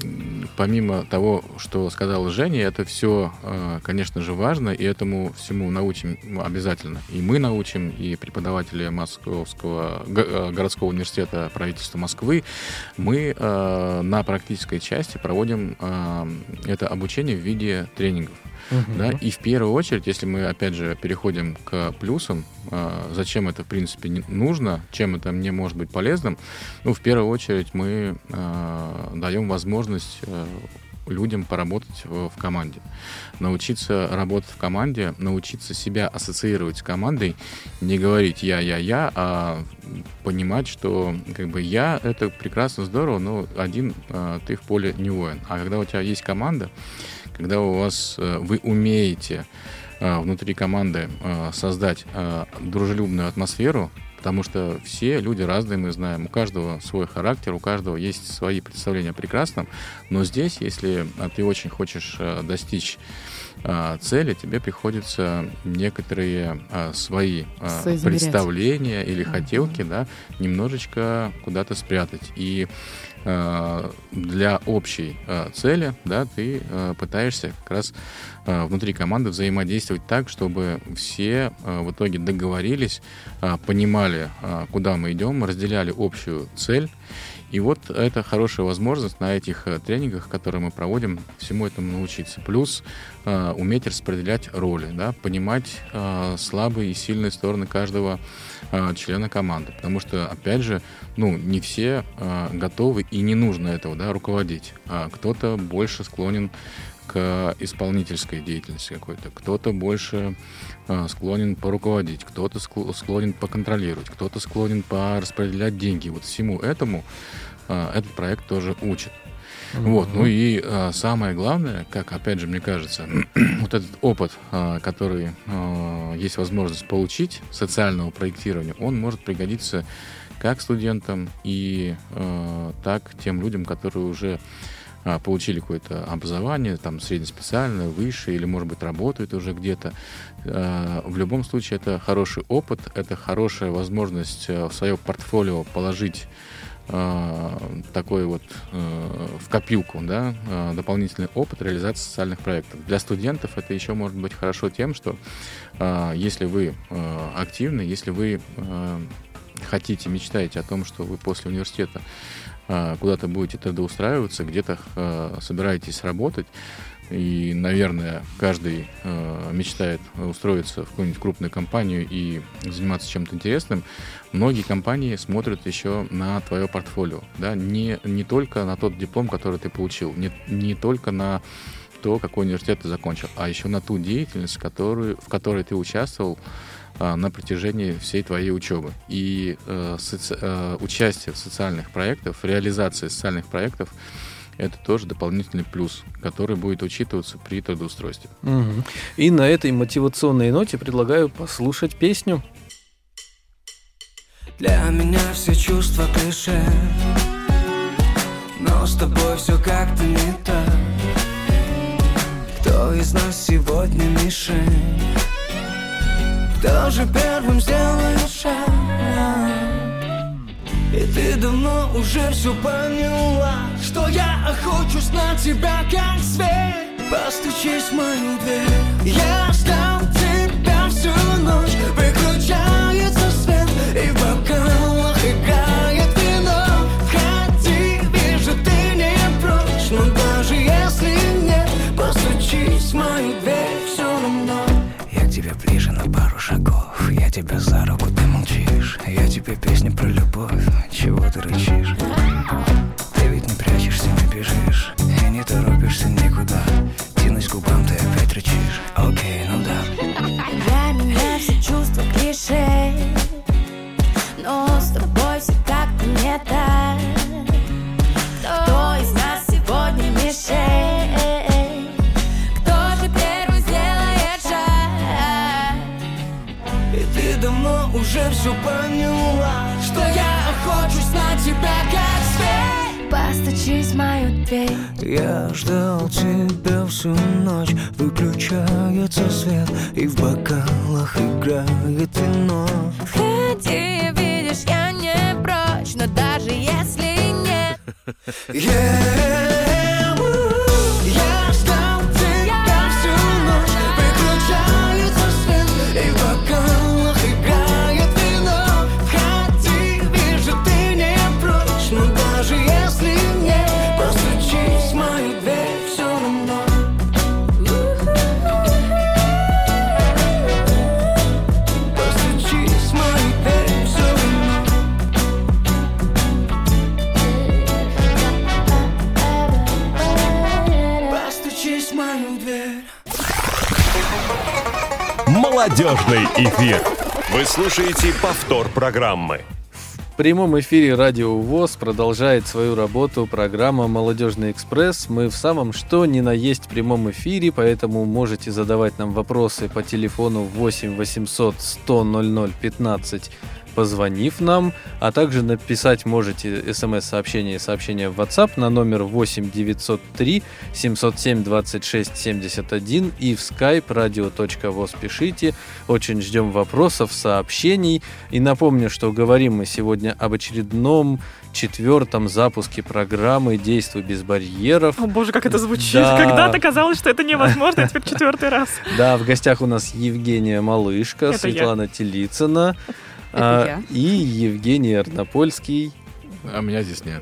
помимо того, что сказала Женя, это все, конечно же, важно, и этому всему научим обязательно. И мы научим, и преподаватели Московского городского университета правительства Москвы. Мы на практической части проводим это обучение в виде тренингов. Uh-huh. Да? И в первую очередь, если мы, опять же, переходим к плюсам, э, зачем это, в принципе, не нужно, чем это мне может быть полезным, ну, в первую очередь мы э, даем возможность э, людям поработать в, в команде. Научиться работать в команде, научиться себя ассоциировать с командой, не говорить «я, я, я», а понимать, что как бы я — это прекрасно, здорово, но один э, ты в поле не воин. А когда у тебя есть команда, когда у вас, вы умеете внутри команды создать дружелюбную атмосферу, потому что все люди разные, мы знаем, у каждого свой характер, у каждого есть свои представления о прекрасном, но здесь, если ты очень хочешь достичь цели, тебе приходится некоторые свои представления или хотелки, да, немножечко куда-то спрятать. И для общей цели, да, ты пытаешься как раз внутри команды взаимодействовать так, чтобы все в итоге договорились, понимали, куда мы идем, разделяли общую цель. И вот это хорошая возможность на этих тренингах, которые мы проводим, всему этому научиться. Плюс э, уметь распределять роли, да, понимать э, слабые и сильные стороны каждого э, члена команды. Потому что, опять же, ну, не все э, готовы и не нужно этого, да, руководить. А кто-то больше склонен к исполнительской деятельности какой-то, кто-то больше э, склонен поруководить, кто-то склонен поконтролировать, кто-то склонен пораспределять деньги. Вот всему этому э, этот проект тоже учит. Mm-hmm. Вот. Ну и э, самое главное, как, опять же, мне кажется, вот этот опыт, э, который э, есть возможность получить, социального проектирования, он может пригодиться как студентам и э, так тем людям, которые уже получили какое-то образование, там, среднеспециальное, высшее, или, может быть, работают уже где-то. В любом случае, это хороший опыт, это хорошая возможность в свое портфолио положить такой вот в копилку, да, дополнительный опыт реализации социальных проектов. Для студентов это еще может быть хорошо тем, что если вы активны, если вы хотите, мечтаете о том, что вы после университета куда-то будете трудоустраиваться, где-то э, собираетесь работать, и, наверное, каждый э, мечтает устроиться в какую-нибудь крупную компанию и заниматься чем-то интересным, многие компании смотрят еще на твое портфолио, да, не, не только на тот диплом, который ты получил, не, не только на то, какой университет ты закончил, а еще на ту деятельность, которую, в которой ты участвовал на протяжении всей твоей учебы. И э, соци... э, участие в социальных проектах, реализация социальных проектов — это тоже дополнительный плюс, который будет учитываться при трудоустройстве. Угу. И на этой мотивационной ноте предлагаю послушать песню. Для меня все чувства клише, но с тобой все как-то не так. Кто из нас сегодня мишень? Кто же первым сделает шаг? И ты давно уже все поняла, что я охочусь на тебя как зверь. Постучись в мою дверь. Я ждал тебя всю ночь. Выключается свет, и в бокалах играет вино. Входи, вижу, ты не прочь, но даже если нет, постучись в мою дверь все равно. Я к тебе ближе на пару шагов, я тебя за руку, ты молчишь. Я тебе песню про любовь, чего ты рычишь? Ты ведь не прячешься, не бежишь и не торопишься никуда. Тянусь к губам, ты опять рычишь. Окей, ну да. Для меня все чувства клише, но с тобой все как-то не так. Кто из нас сегодня мишень? Давно уже все поняла, что я охочусь на тебя как зверь. Постучись в мою дверь. Я ждал тебя всю ночь. Выключается свет, и в бокалах играет вино. Входи, видишь, я не прочь, но даже если нет. Yeah. молодежный эфир. Вы слушаете повтор программы. В прямом эфире Радио ВОС продолжает свою работу программа «Молодежный экспресс». Мы в самом что ни на есть прямом эфире, поэтому можете задавать нам вопросы по телефону восемь восемьсот сто ноль ноль пятнадцать, позвонив нам, а также написать можете смс-сообщение и сообщение в WhatsApp на номер восемь девятьсот три семьсот семь двадцать шесть семьдесят один и в skype radio точка voz пишите. Очень ждем вопросов, сообщений. И напомню, что говорим мы сегодня об очередном четвертом запуске программы «Действуй без барьеров». О боже, как это звучит. Да. Когда-то казалось, что это невозможно, а теперь четвертый раз. Да, в гостях у нас Евгения Малышко, Это Светлана Телицына Это а, я. и Евгений Арнопольский. А меня здесь нет.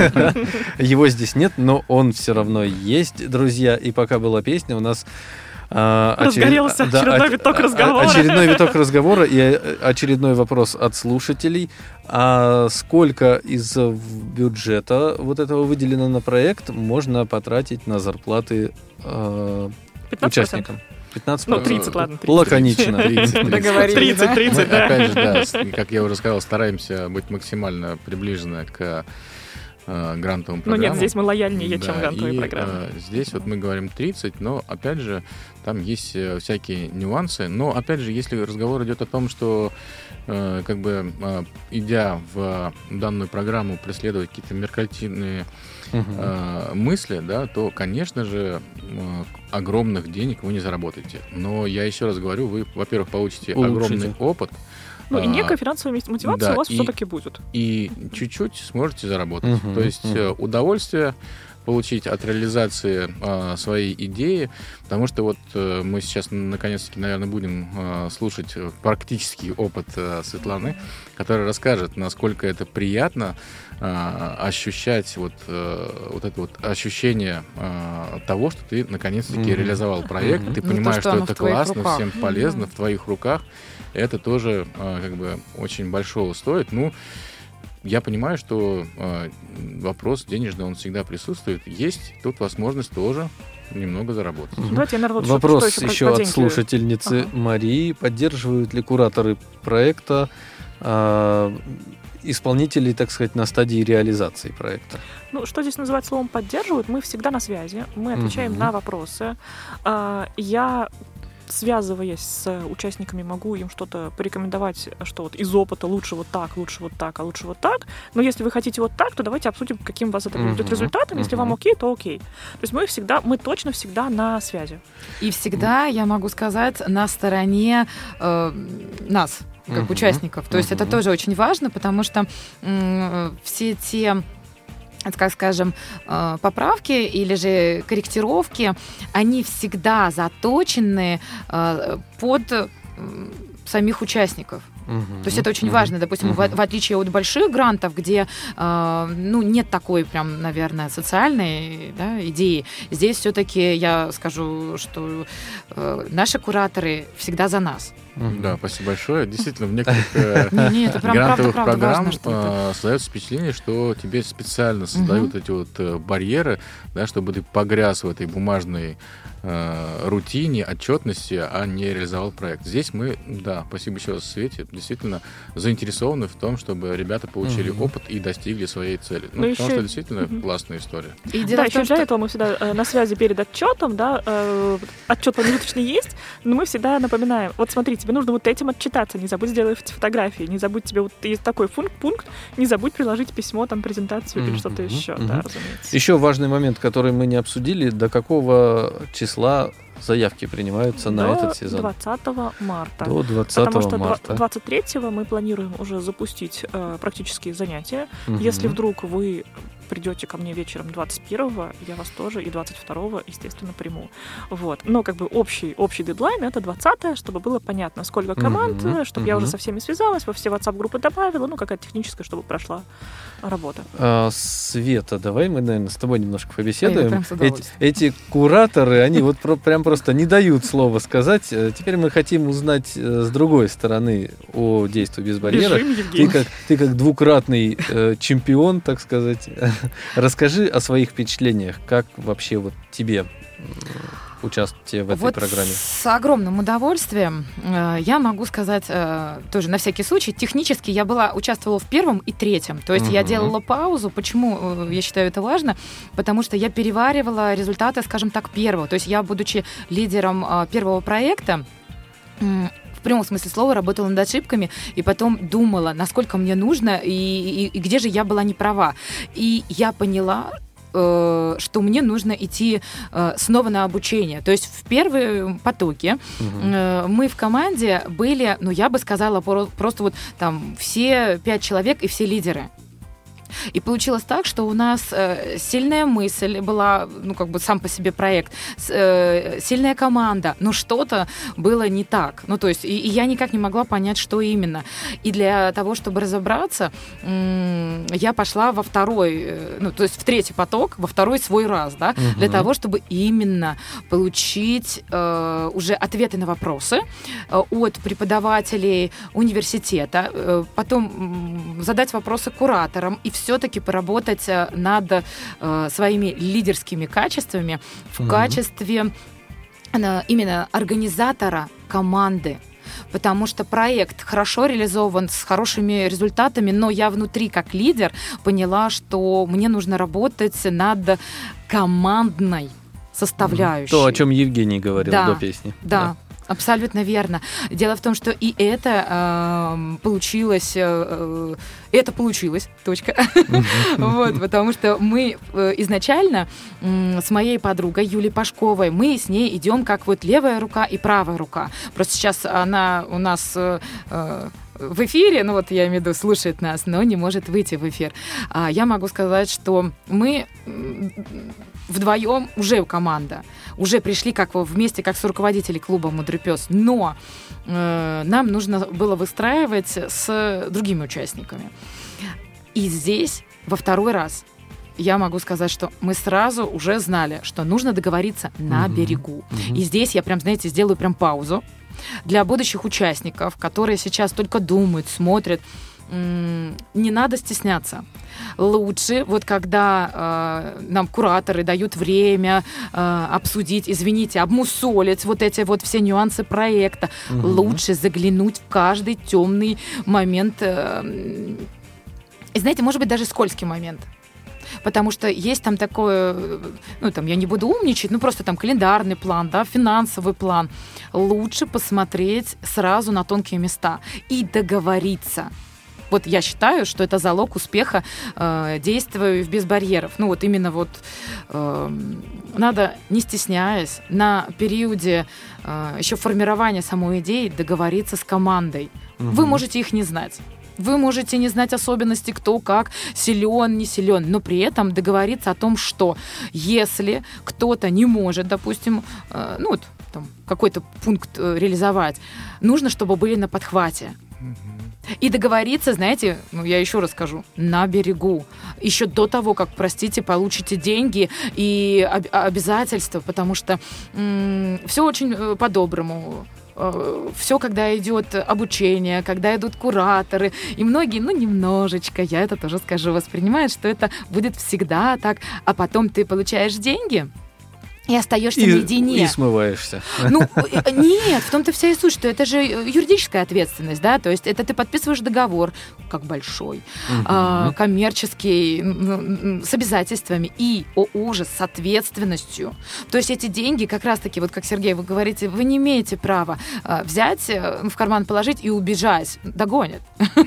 Его здесь нет, но он все равно есть, друзья. И пока была песня, у нас а, Разгорелся очеред- да, очередной оч- виток а- разговора. Очередной виток разговора и э, очередной вопрос от слушателей. А сколько из э, бюджета вот этого выделено на проект можно потратить на зарплаты э, пятнадцать процентов. участникам? пятнадцать Ну, процентов. тридцать, ладно. тридцать. Лаконично. Договорились, тридцать, да? тридцать, Мы, да. опять же, да, с- как я уже сказал, стараемся быть максимально приближены к э, грантовым Ну программам. нет, здесь мы лояльнее, Да, чем грантовые и, программы. э, здесь вот мы говорим тридцать, но, опять же, там есть э, всякие нюансы. Но, опять же, если разговор идет о том, что, э, как бы, э, идя в данную программу, преследовать какие-то меркантильные Мгм. э, мысли, да, то, конечно же, э, огромных денег вы не заработаете. Но я еще раз говорю, вы, во-первых, получите Улучшите. огромный опыт, Ну и а, некая финансовая мотивация да, у вас и- все-таки будет. и чуть-чуть сможете заработать. Мгм, То есть мгм. э, удовольствие получить от реализации э, своей идеи, потому что вот э, мы сейчас наконец-таки, наверное, будем э, слушать э, практический опыт э, Светланы, которая расскажет, насколько это приятно э, ощущать вот, э, вот это вот ощущение э, того, что ты наконец-таки Мгм. реализовал проект, Мгм. ты Ну, то, понимаешь, что что оно это в твоих классно, руках. всем полезно, в твоих руках. Это тоже э, как бы очень большого стоит. Ну, я понимаю, что э, вопрос денежный, он всегда присутствует. Есть тут возможность тоже немного заработать. Мгм. Давайте я, наверное, вот Вопрос что, что еще про- про от деньги. слушательницы Ага. Марии. Поддерживают ли кураторы проекта а, исполнителей, так сказать, на стадии реализации проекта? Ну, что здесь называть словом «поддерживают»? Мы всегда на связи, мы отвечаем Мгм. на вопросы. А, Я, связываясь с участниками, могу им что-то порекомендовать, что вот из опыта лучше вот так, лучше вот так, а лучше вот так. Но если вы хотите вот так, то давайте обсудим, каким у вас это будет Мгм. результатом. Если вам Мгм. окей, то окей. То есть мы всегда, мы точно всегда на связи. И всегда, я могу сказать, на стороне э, нас, как Мгм. участников. То есть это Мгм. тоже очень важно, потому что м, все те, так скажем, э, поправки или же корректировки, они всегда заточены э, под э, самих участников. Мгм. То есть это очень Мгм. важно, допустим, в, Мгм. в отличие от больших грантов, где э, ну, нет такой прям, наверное, социальной, да, идеи. Здесь все-таки я скажу, что э, наши кураторы всегда за нас. Мгм. Да, спасибо большое. Действительно, в некоторых э, Не, не, это прям правда, грантовых правда программ важно, что это. э, создается впечатление, что тебе специально создают эти вот э, барьеры, да, чтобы ты погряз в этой бумажной э, рутине, отчетности, а не реализовал проект. Здесь мы, да, спасибо еще раз Свете, действительно заинтересованы в том, чтобы ребята получили Мгм. опыт и достигли своей цели. Ну, Ну, потому еще- что действительно Мгм. классная история. И Да, дело в еще том, для что этого мы всегда э, на связи перед отчетом, да, э, отчет промежуточный есть, но мы всегда напоминаем, вот смотри, тебе нужно вот этим отчитаться, не забудь сделать фотографии, не забудь тебе вот есть такой функ- пункт, не забудь приложить письмо, там, презентацию или Мгм, что-то мгм, еще, мгм. да, разумеется. Еще важный момент, который мы не обсудили, до какого числа заявки принимаются на До этот сезон? двадцатого марта. До Потому двадцатого что марта. двадцать третьего мы планируем уже запустить э, практические занятия. Мгм. Если вдруг вы придете ко мне вечером двадцать первого, я вас тоже и двадцать второго, естественно, приму. Вот. Но как бы общий, общий дедлайн — это двадцатое, чтобы было понятно, сколько команд, Мгм, чтобы я уже мгм. со всеми связалась, во все WhatsApp-группы добавила, ну, какая-то техническая, чтобы прошла работа. А, Света, давай мы, наверное, с тобой немножко Ой, побеседуем. да прям с эти, удовольствием. эти кураторы, они вот про- прям просто не дают слова сказать. Э, Теперь мы хотим узнать э, с другой стороны о «Действии без барьера». Бежим, Ты Евгений. как, ты как двукратный э, чемпион, так сказать, расскажи о своих впечатлениях, как вообще вот тебе. участие в этой вот программе? С огромным удовольствием. Я могу сказать, тоже на всякий случай, технически я была, участвовала в первом и третьем. То есть угу. я делала паузу. Почему я считаю это важно? Потому что я переваривала результаты, скажем так, первого. То есть я, будучи лидером первого проекта, в прямом смысле слова, работала над ошибками и потом думала, насколько мне нужно и, и, и где же я была не права. И я поняла, что мне нужно идти снова на обучение. То есть в первые потоки угу. мы в команде были, ну, я бы сказала, просто вот там все пять человек и все лидеры. И получилось так, что у нас э, сильная мысль была, ну, как бы сам по себе проект, э, сильная команда, но что-то было не так. Ну, то есть, и, и я никак не могла понять, что именно. И для того, чтобы разобраться, э, я пошла во второй, э, ну, то есть в третий поток, во второй свой раз, да, угу. для того, чтобы именно получить э, уже ответы на вопросы э, от преподавателей университета, э, потом э, задать вопросы кураторам и все-таки поработать над э, своими лидерскими качествами в mm-hmm. качестве э, именно организатора команды. Потому что проект хорошо реализован, с хорошими результатами, но я внутри, как лидер, поняла, что мне нужно работать над командной составляющей. То, о чем Евгений говорил да, до песни. Да. да. Абсолютно верно. Дело в том, что и это э, получилось, э, это получилось, точка. Вот, потому что мы изначально э, с моей подругой Юлией Пашковой, мы с ней идем как вот левая рука и правая рука. Просто сейчас она у нас э, в эфире, ну вот я имею в виду, слушает нас, но не может выйти в эфир. А я могу сказать, что мы вдвоем уже команда, уже пришли как вместе, как с руководителей клуба «Мудрый пес», но э, нам нужно было выстраивать с другими участниками. И здесь во второй раз я могу сказать, что мы сразу уже знали, что нужно договориться на берегу. Mm-hmm. И здесь я прям, знаете, сделаю прям паузу для будущих участников, которые сейчас только думают, смотрят. Не надо стесняться. Лучше, вот когда э, нам кураторы дают время э, обсудить, извините, обмусолить вот эти вот все нюансы проекта, угу. лучше заглянуть в каждый темный момент. Э, и знаете, может быть, даже скользкий момент. Потому что есть там такое, ну, там, я не буду умничать, ну, просто там календарный план, да, финансовый план. Лучше посмотреть сразу на тонкие места и договориться. Вот я считаю, что это залог успеха э, действия без барьеров. Ну вот именно вот э, надо, не стесняясь, на периоде э, еще формирования самой идеи договориться с командой. Угу. Вы можете их не знать. Вы можете не знать особенности, кто как, силен, не силен, но при этом договориться о том, что если кто-то не может, допустим, э, ну вот там какой-то пункт э, реализовать, нужно, чтобы были на подхвате. И договориться, знаете, ну я еще раз скажу, на берегу. Еще до того, как, простите, получите деньги и об- обязательства, потому что м- все очень э, по-доброму. Э, все, когда идет обучение, когда идут кураторы. И многие, ну немножечко, я это тоже скажу, воспринимают, что это будет всегда так. А потом ты получаешь деньги и остаешься и, наедине. И смываешься. Ну, нет, в том-то вся и суть, что это же юридическая ответственность, да, то есть это ты подписываешь договор, как большой, угу. а, коммерческий, с обязательствами и, о ужас, с ответственностью. То есть эти деньги, как раз-таки, вот как Сергей, вы говорите, вы не имеете права а, взять, в карман положить и убежать, догонят.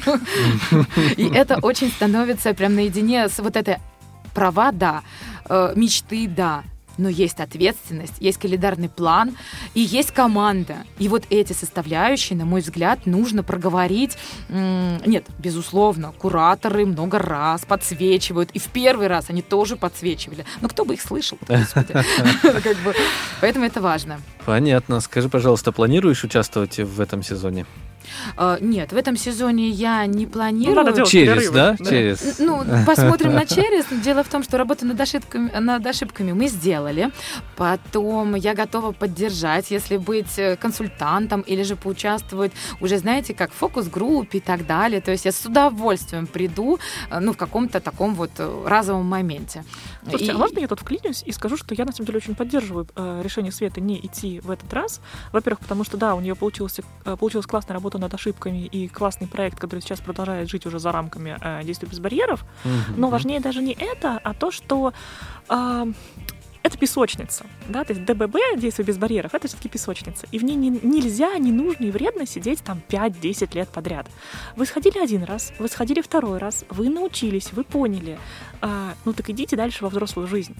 И это очень становится прям наедине с вот этой права, да, мечты, да. Но есть ответственность, есть календарный план и есть команда. И вот эти составляющие, на мой взгляд, нужно проговорить. Нет, безусловно, кураторы много раз подсвечивают. И в первый раз они тоже подсвечивали. Но кто бы их слышал? Поэтому это важно. Понятно. Скажи, пожалуйста, планируешь участвовать в этом сезоне? А, нет, в этом сезоне я не планирую. Ну, надо делать Через, перерывы, да? да. Через. Ну, посмотрим на через. Дело в том, что работу над ошибками, над ошибками мы сделали. Потом я готова поддержать, если быть консультантом или же поучаствовать уже, знаете, как в фокус-группе и так далее. То есть я с удовольствием приду, ну, в каком-то таком вот разовом моменте. Слушайте, И- а можно я тут вклинюсь и скажу, что я на самом деле очень поддерживаю э, решение Светы не идти в этот раз. Во-первых, потому что да, у нее получился, э, получилась классная работа над ошибками и классный проект, который сейчас продолжает жить уже за рамками э, действий без барьеров. Мгм. Но важнее даже не это, а то, что э, это песочница. Да? То есть ДББ, действие без барьеров, это все-таки песочница. И в ней не- нельзя, не нужно и вредно сидеть там пять-десять лет подряд. Вы сходили один раз, вы сходили второй раз, вы научились, вы поняли. А, ну так идите дальше во взрослую жизнь.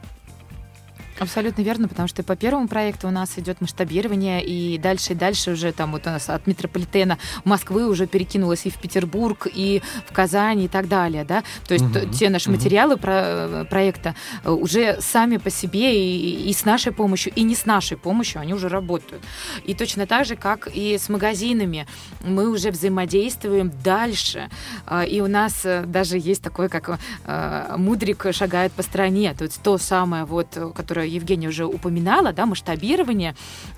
Абсолютно верно, потому что по первому проекту у нас идет масштабирование, и дальше и дальше уже там вот у нас от метрополитена Москвы уже перекинулось и в Петербург, и в Казань, и так далее, да. То есть Мгм. т- те наши Мгм. материалы про, проекта э, уже сами по себе и, и с нашей помощью, и не с нашей помощью они уже работают. И точно так же, как и с магазинами, мы уже взаимодействуем дальше. А, И у нас э, даже есть такое, как э, «Мудрик шагает по стране», то есть то самое, вот, э, которое Евгения уже упоминала, да, масштабирование,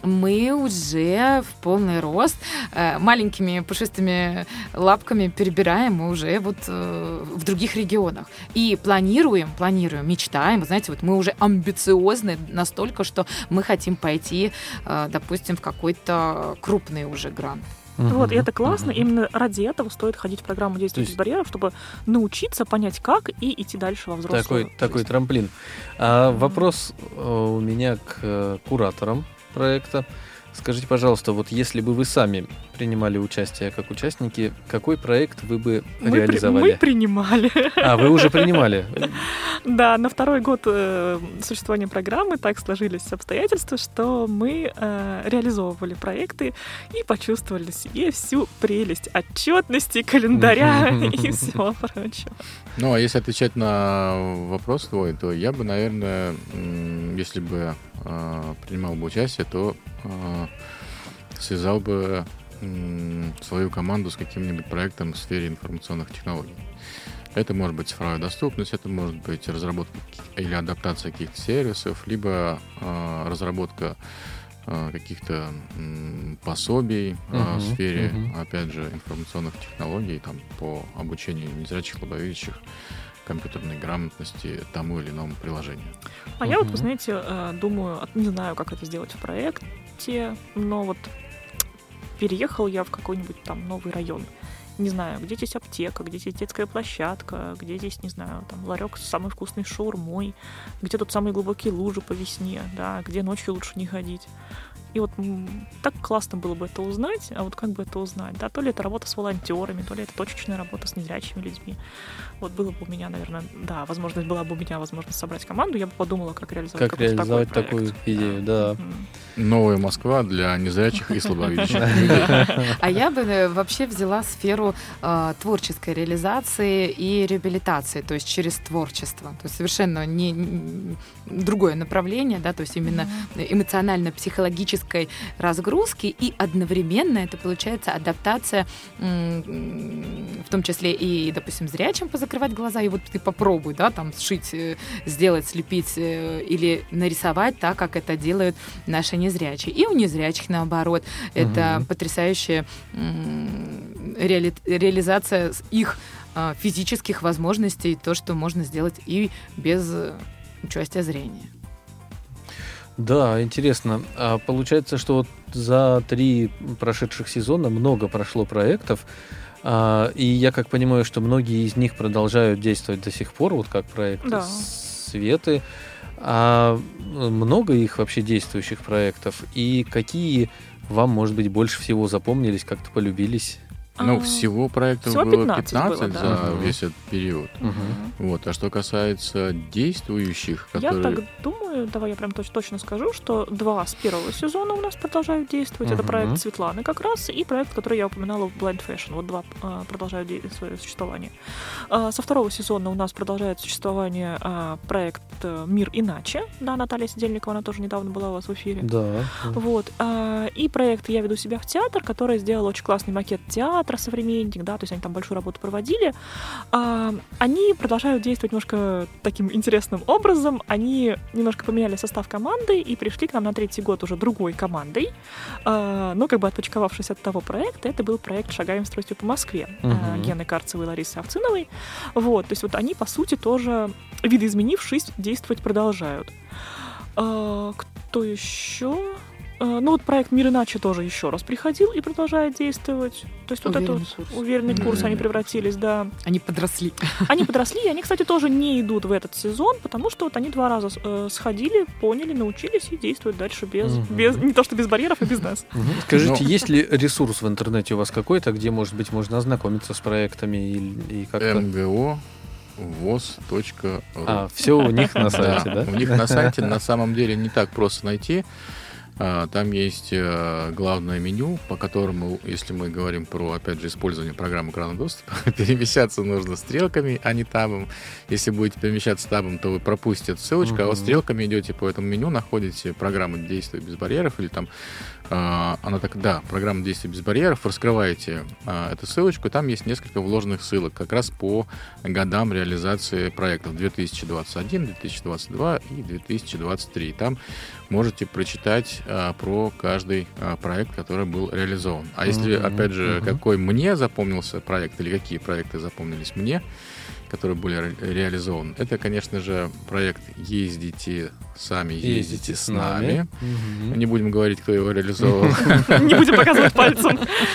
мы уже в полный рост э, маленькими пушистыми лапками перебираем мы уже вот э, в других регионах. И планируем, планируем, мечтаем. Вы знаете, вот мы уже амбициозны настолько, что мы хотим пойти, э, допустим, в какой-то крупный уже грант. Мгм. Вот, и это классно. Мгм. Именно ради этого стоит ходить в программу действий То есть- без барьеров, чтобы научиться понять, как, и идти дальше во взрослую. Такой, такой жизнь. трамплин. А вопрос э, у меня к э, кураторам проекта. Скажите, пожалуйста, вот если бы вы сами принимали участие как участники, какой проект вы бы Мы, при- реализовали? мы принимали. А, вы уже принимали? Да, на второй год э, существования программы так сложились обстоятельства, что мы э, реализовывали проекты и почувствовали в себе всю прелесть отчетности, календаря и всего прочего. Ну, а если отвечать на вопрос твой, то я бы, наверное, м, если бы э, принимал бы участие, то э, связал бы м, свою команду с каким-нибудь проектом в сфере информационных технологий. Это может быть цифровая доступность, это может быть разработка каких- или адаптация каких-то сервисов, либо э, разработка э, каких-то м, пособий э, в Мгм, сфере, мгм. опять же, информационных технологий, там, по обучению незрячих, слабовидящих, компьютерной грамотности тому или иному приложению. А я вот, Мгм. вы знаете, э, думаю, от- не знаю, как это сделать в проекте, но вот переехал я в какой-нибудь там новый район. Не знаю, где здесь аптека, где здесь детская площадка, где здесь, не знаю, там ларек с самой вкусной шаурмой, где тут самые глубокие лужи по весне, да, где ночью лучше не ходить. И вот м, так классно было бы это узнать, а вот как бы это узнать, да, то ли это работа с волонтерами, то ли это точечная работа с незрячими людьми. Вот было бы у меня, наверное, да, возможность была бы у меня возможность собрать команду, я бы подумала, как реализовать Как какой-то реализовать такой такую проект. идею, да. Мгм. Новая Москва для незрячих и слабовидящих людей. А я бы э, вообще взяла сферу э, творческой реализации и реабилитации, то есть через творчество. То есть совершенно не, не- другое направление, да, то есть именно эмоционально-психологической разгрузки, и одновременно это получается адаптация, м, в том числе и, допустим, зрячим позакрывать глаза, и вот ты попробуй, да, там сшить, э, сделать, слепить э, или нарисовать так, как это делают наши незрячие. И у незрячих, наоборот, это Мгм. потрясающая м, реали- реализация с их а, физических возможностей, то, что можно сделать и без э, участия зрения. Да, интересно. А получается, что вот за три прошедших сезона много прошло проектов, а, и я как понимаю, что многие из них продолжают действовать до сих пор, вот как проект Да. Светы. А много их вообще действующих проектов? И какие вам, может быть, больше всего запомнились, как-то полюбились? Ну, А, всего проектов всего было пятнадцать пятнадцать было, да. за Мгм. весь этот период. Мгм. Вот. А что касается действующих, Я которые... так думаю, давай я прям точ- точно скажу, что два с первого сезона у нас продолжают действовать. Это Мгм. проект Светланы как раз и проект, который я упоминала в Blind Fashion. Вот два а, продолжают де- свое существование. А, со второго сезона у нас продолжает существование а, проект э, «Мир иначе». Да, Наталья Сидельникова, она тоже недавно была у вас в эфире. Да. Вот. а, И проект «Я веду себя в театр», который сделал очень классный макет театра «Современник», да, то есть они там большую работу проводили. А, Они продолжают действовать немножко таким интересным образом. Они немножко поменяли состав команды и пришли к нам на третий год уже другой командой. А, Ну, как бы отпочковавшись от того проекта, это был проект «Шагаем с тростью по Москве» Мгм. а, Гены Карцевой и Ларисы Овциновой. Вот, то есть вот они, по сути, тоже, видоизменившись, действовать продолжают. А, Кто еще? А, Ну вот проект «Мир иначе» тоже еще раз приходил и продолжает действовать. То есть вот это Уверенный вот курс. уверенный курс Уверенный. они превратились, да. Они подросли. Они подросли, и они, кстати, тоже не идут в этот сезон, потому что вот они два раза э, сходили, поняли, научились и действуют дальше без, Мгм. без не то что без барьеров, а без нас. Мгм. Скажите, Ну- есть ли ресурс в интернете у вас какой-то, где, может быть, можно ознакомиться с проектами и, и как-то... эм гэ о воз точка ру. А, все у них на сайте, да? У них на сайте на самом деле не так просто найти. А, Там есть э, главное меню, по которому, если мы говорим про, опять же, использование программы экранного доступа, перемещаться нужно стрелками, а не табом. Если будете перемещаться табом, то вы пропустите эту ссылочку, а вот Мгм. стрелками идете по этому меню, находите программу «Действия без барьеров», или там, э, она так, да, программа «Действия без барьеров», раскрываете э, эту ссылочку, и там есть несколько вложенных ссылок как раз по годам реализации проектов две тысячи двадцать один, две тысячи двадцать два и две тысячи двадцать три. Там можете прочитать а, про каждый а, проект, который был реализован. А если, Мгм, опять же, мгм. какой мне запомнился проект или какие проекты запомнились мне, которые были ре- реализованы, это, конечно же, проект «Ездите сами, ездите, с нами». Мгм. Не будем говорить, кто его реализовал. Не будем показывать пальцем.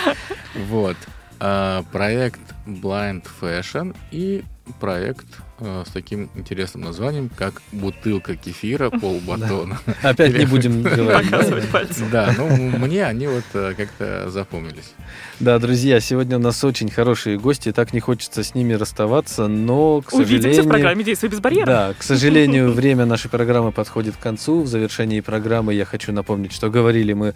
Вот. А, Проект Blind Fashion и проект а, с таким интересным названием, как «Бутылка кефира полбатона». Опять не будем говорить. да? Показывать пальцем. Да, ну мне они вот э, как-то запомнились. Да, друзья, сегодня у нас очень хорошие гости, так не хочется с ними расставаться, но, к Увидимся в сожалению... программе «Действия без барьеров». Да, к сожалению, время нашей программы подходит к концу. В завершении программы я хочу напомнить, что говорили мы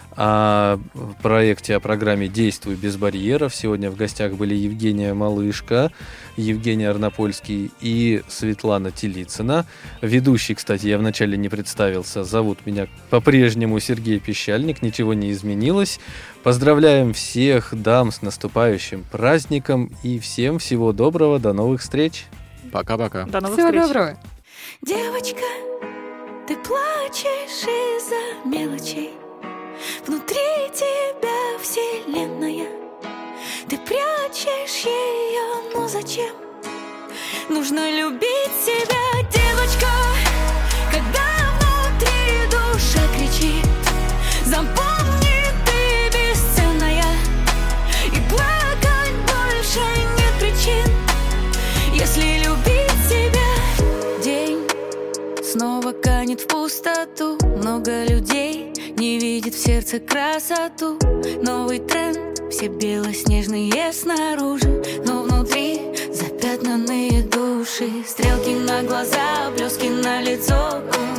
о проекте, о программе «Действуй без барьеров». Сегодня в гостях были Евгения Малышко, Евгений Арнопольский и Светлана Телицына. Ведущий, кстати, я вначале не представился, зовут меня по-прежнему Сергей Пещальник, ничего не изменилось. Поздравляем всех дам с наступающим праздником и всем всего доброго, до новых встреч! Пока-пока. До новых Всего встреч. доброго. Девочка, ты плачешь из-за мелочей. Внутри тебя вселенная. Ты прячешь ее, но зачем? Нужно любить себя, девочка, когда внутри душа кричит. Запомни, ты бесценная, и плакать больше нет причин. Если любить себя, день снова канет в пустоту. Много людей не видит в сердце красоту. Новый тренд, все белоснежные снаружи, но внутри запятнанные души. Стрелки на глаза, блески на лицо,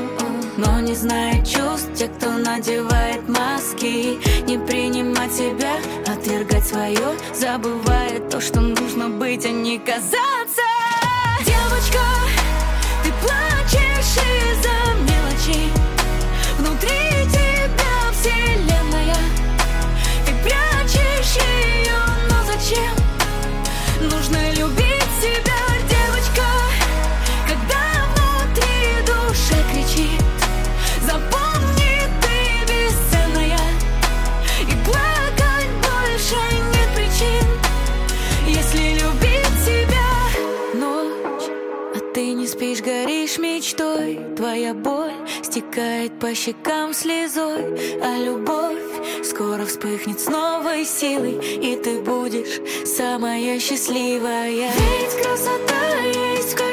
но не знает чувств те, кто надевает маски. Не принимать себя, отвергать свое, забывая то, что нужно быть, а не казаться. Девочка, ты плачешь из-за мелочей. Внутри тебя вселенная. Ты прячешь ее, но зачем? Нужно любить себя, девочка, когда внутри душа кричит. Запомни, ты бесценная, и плакать больше нет причин. Если любить себя, ночь, а ты не спишь, горишь мечтой. Твоя боль стекает по щекам слезой, а любовь скоро вспыхнет с новой силой, и ты будешь самая счастливая. Ведь красота есть в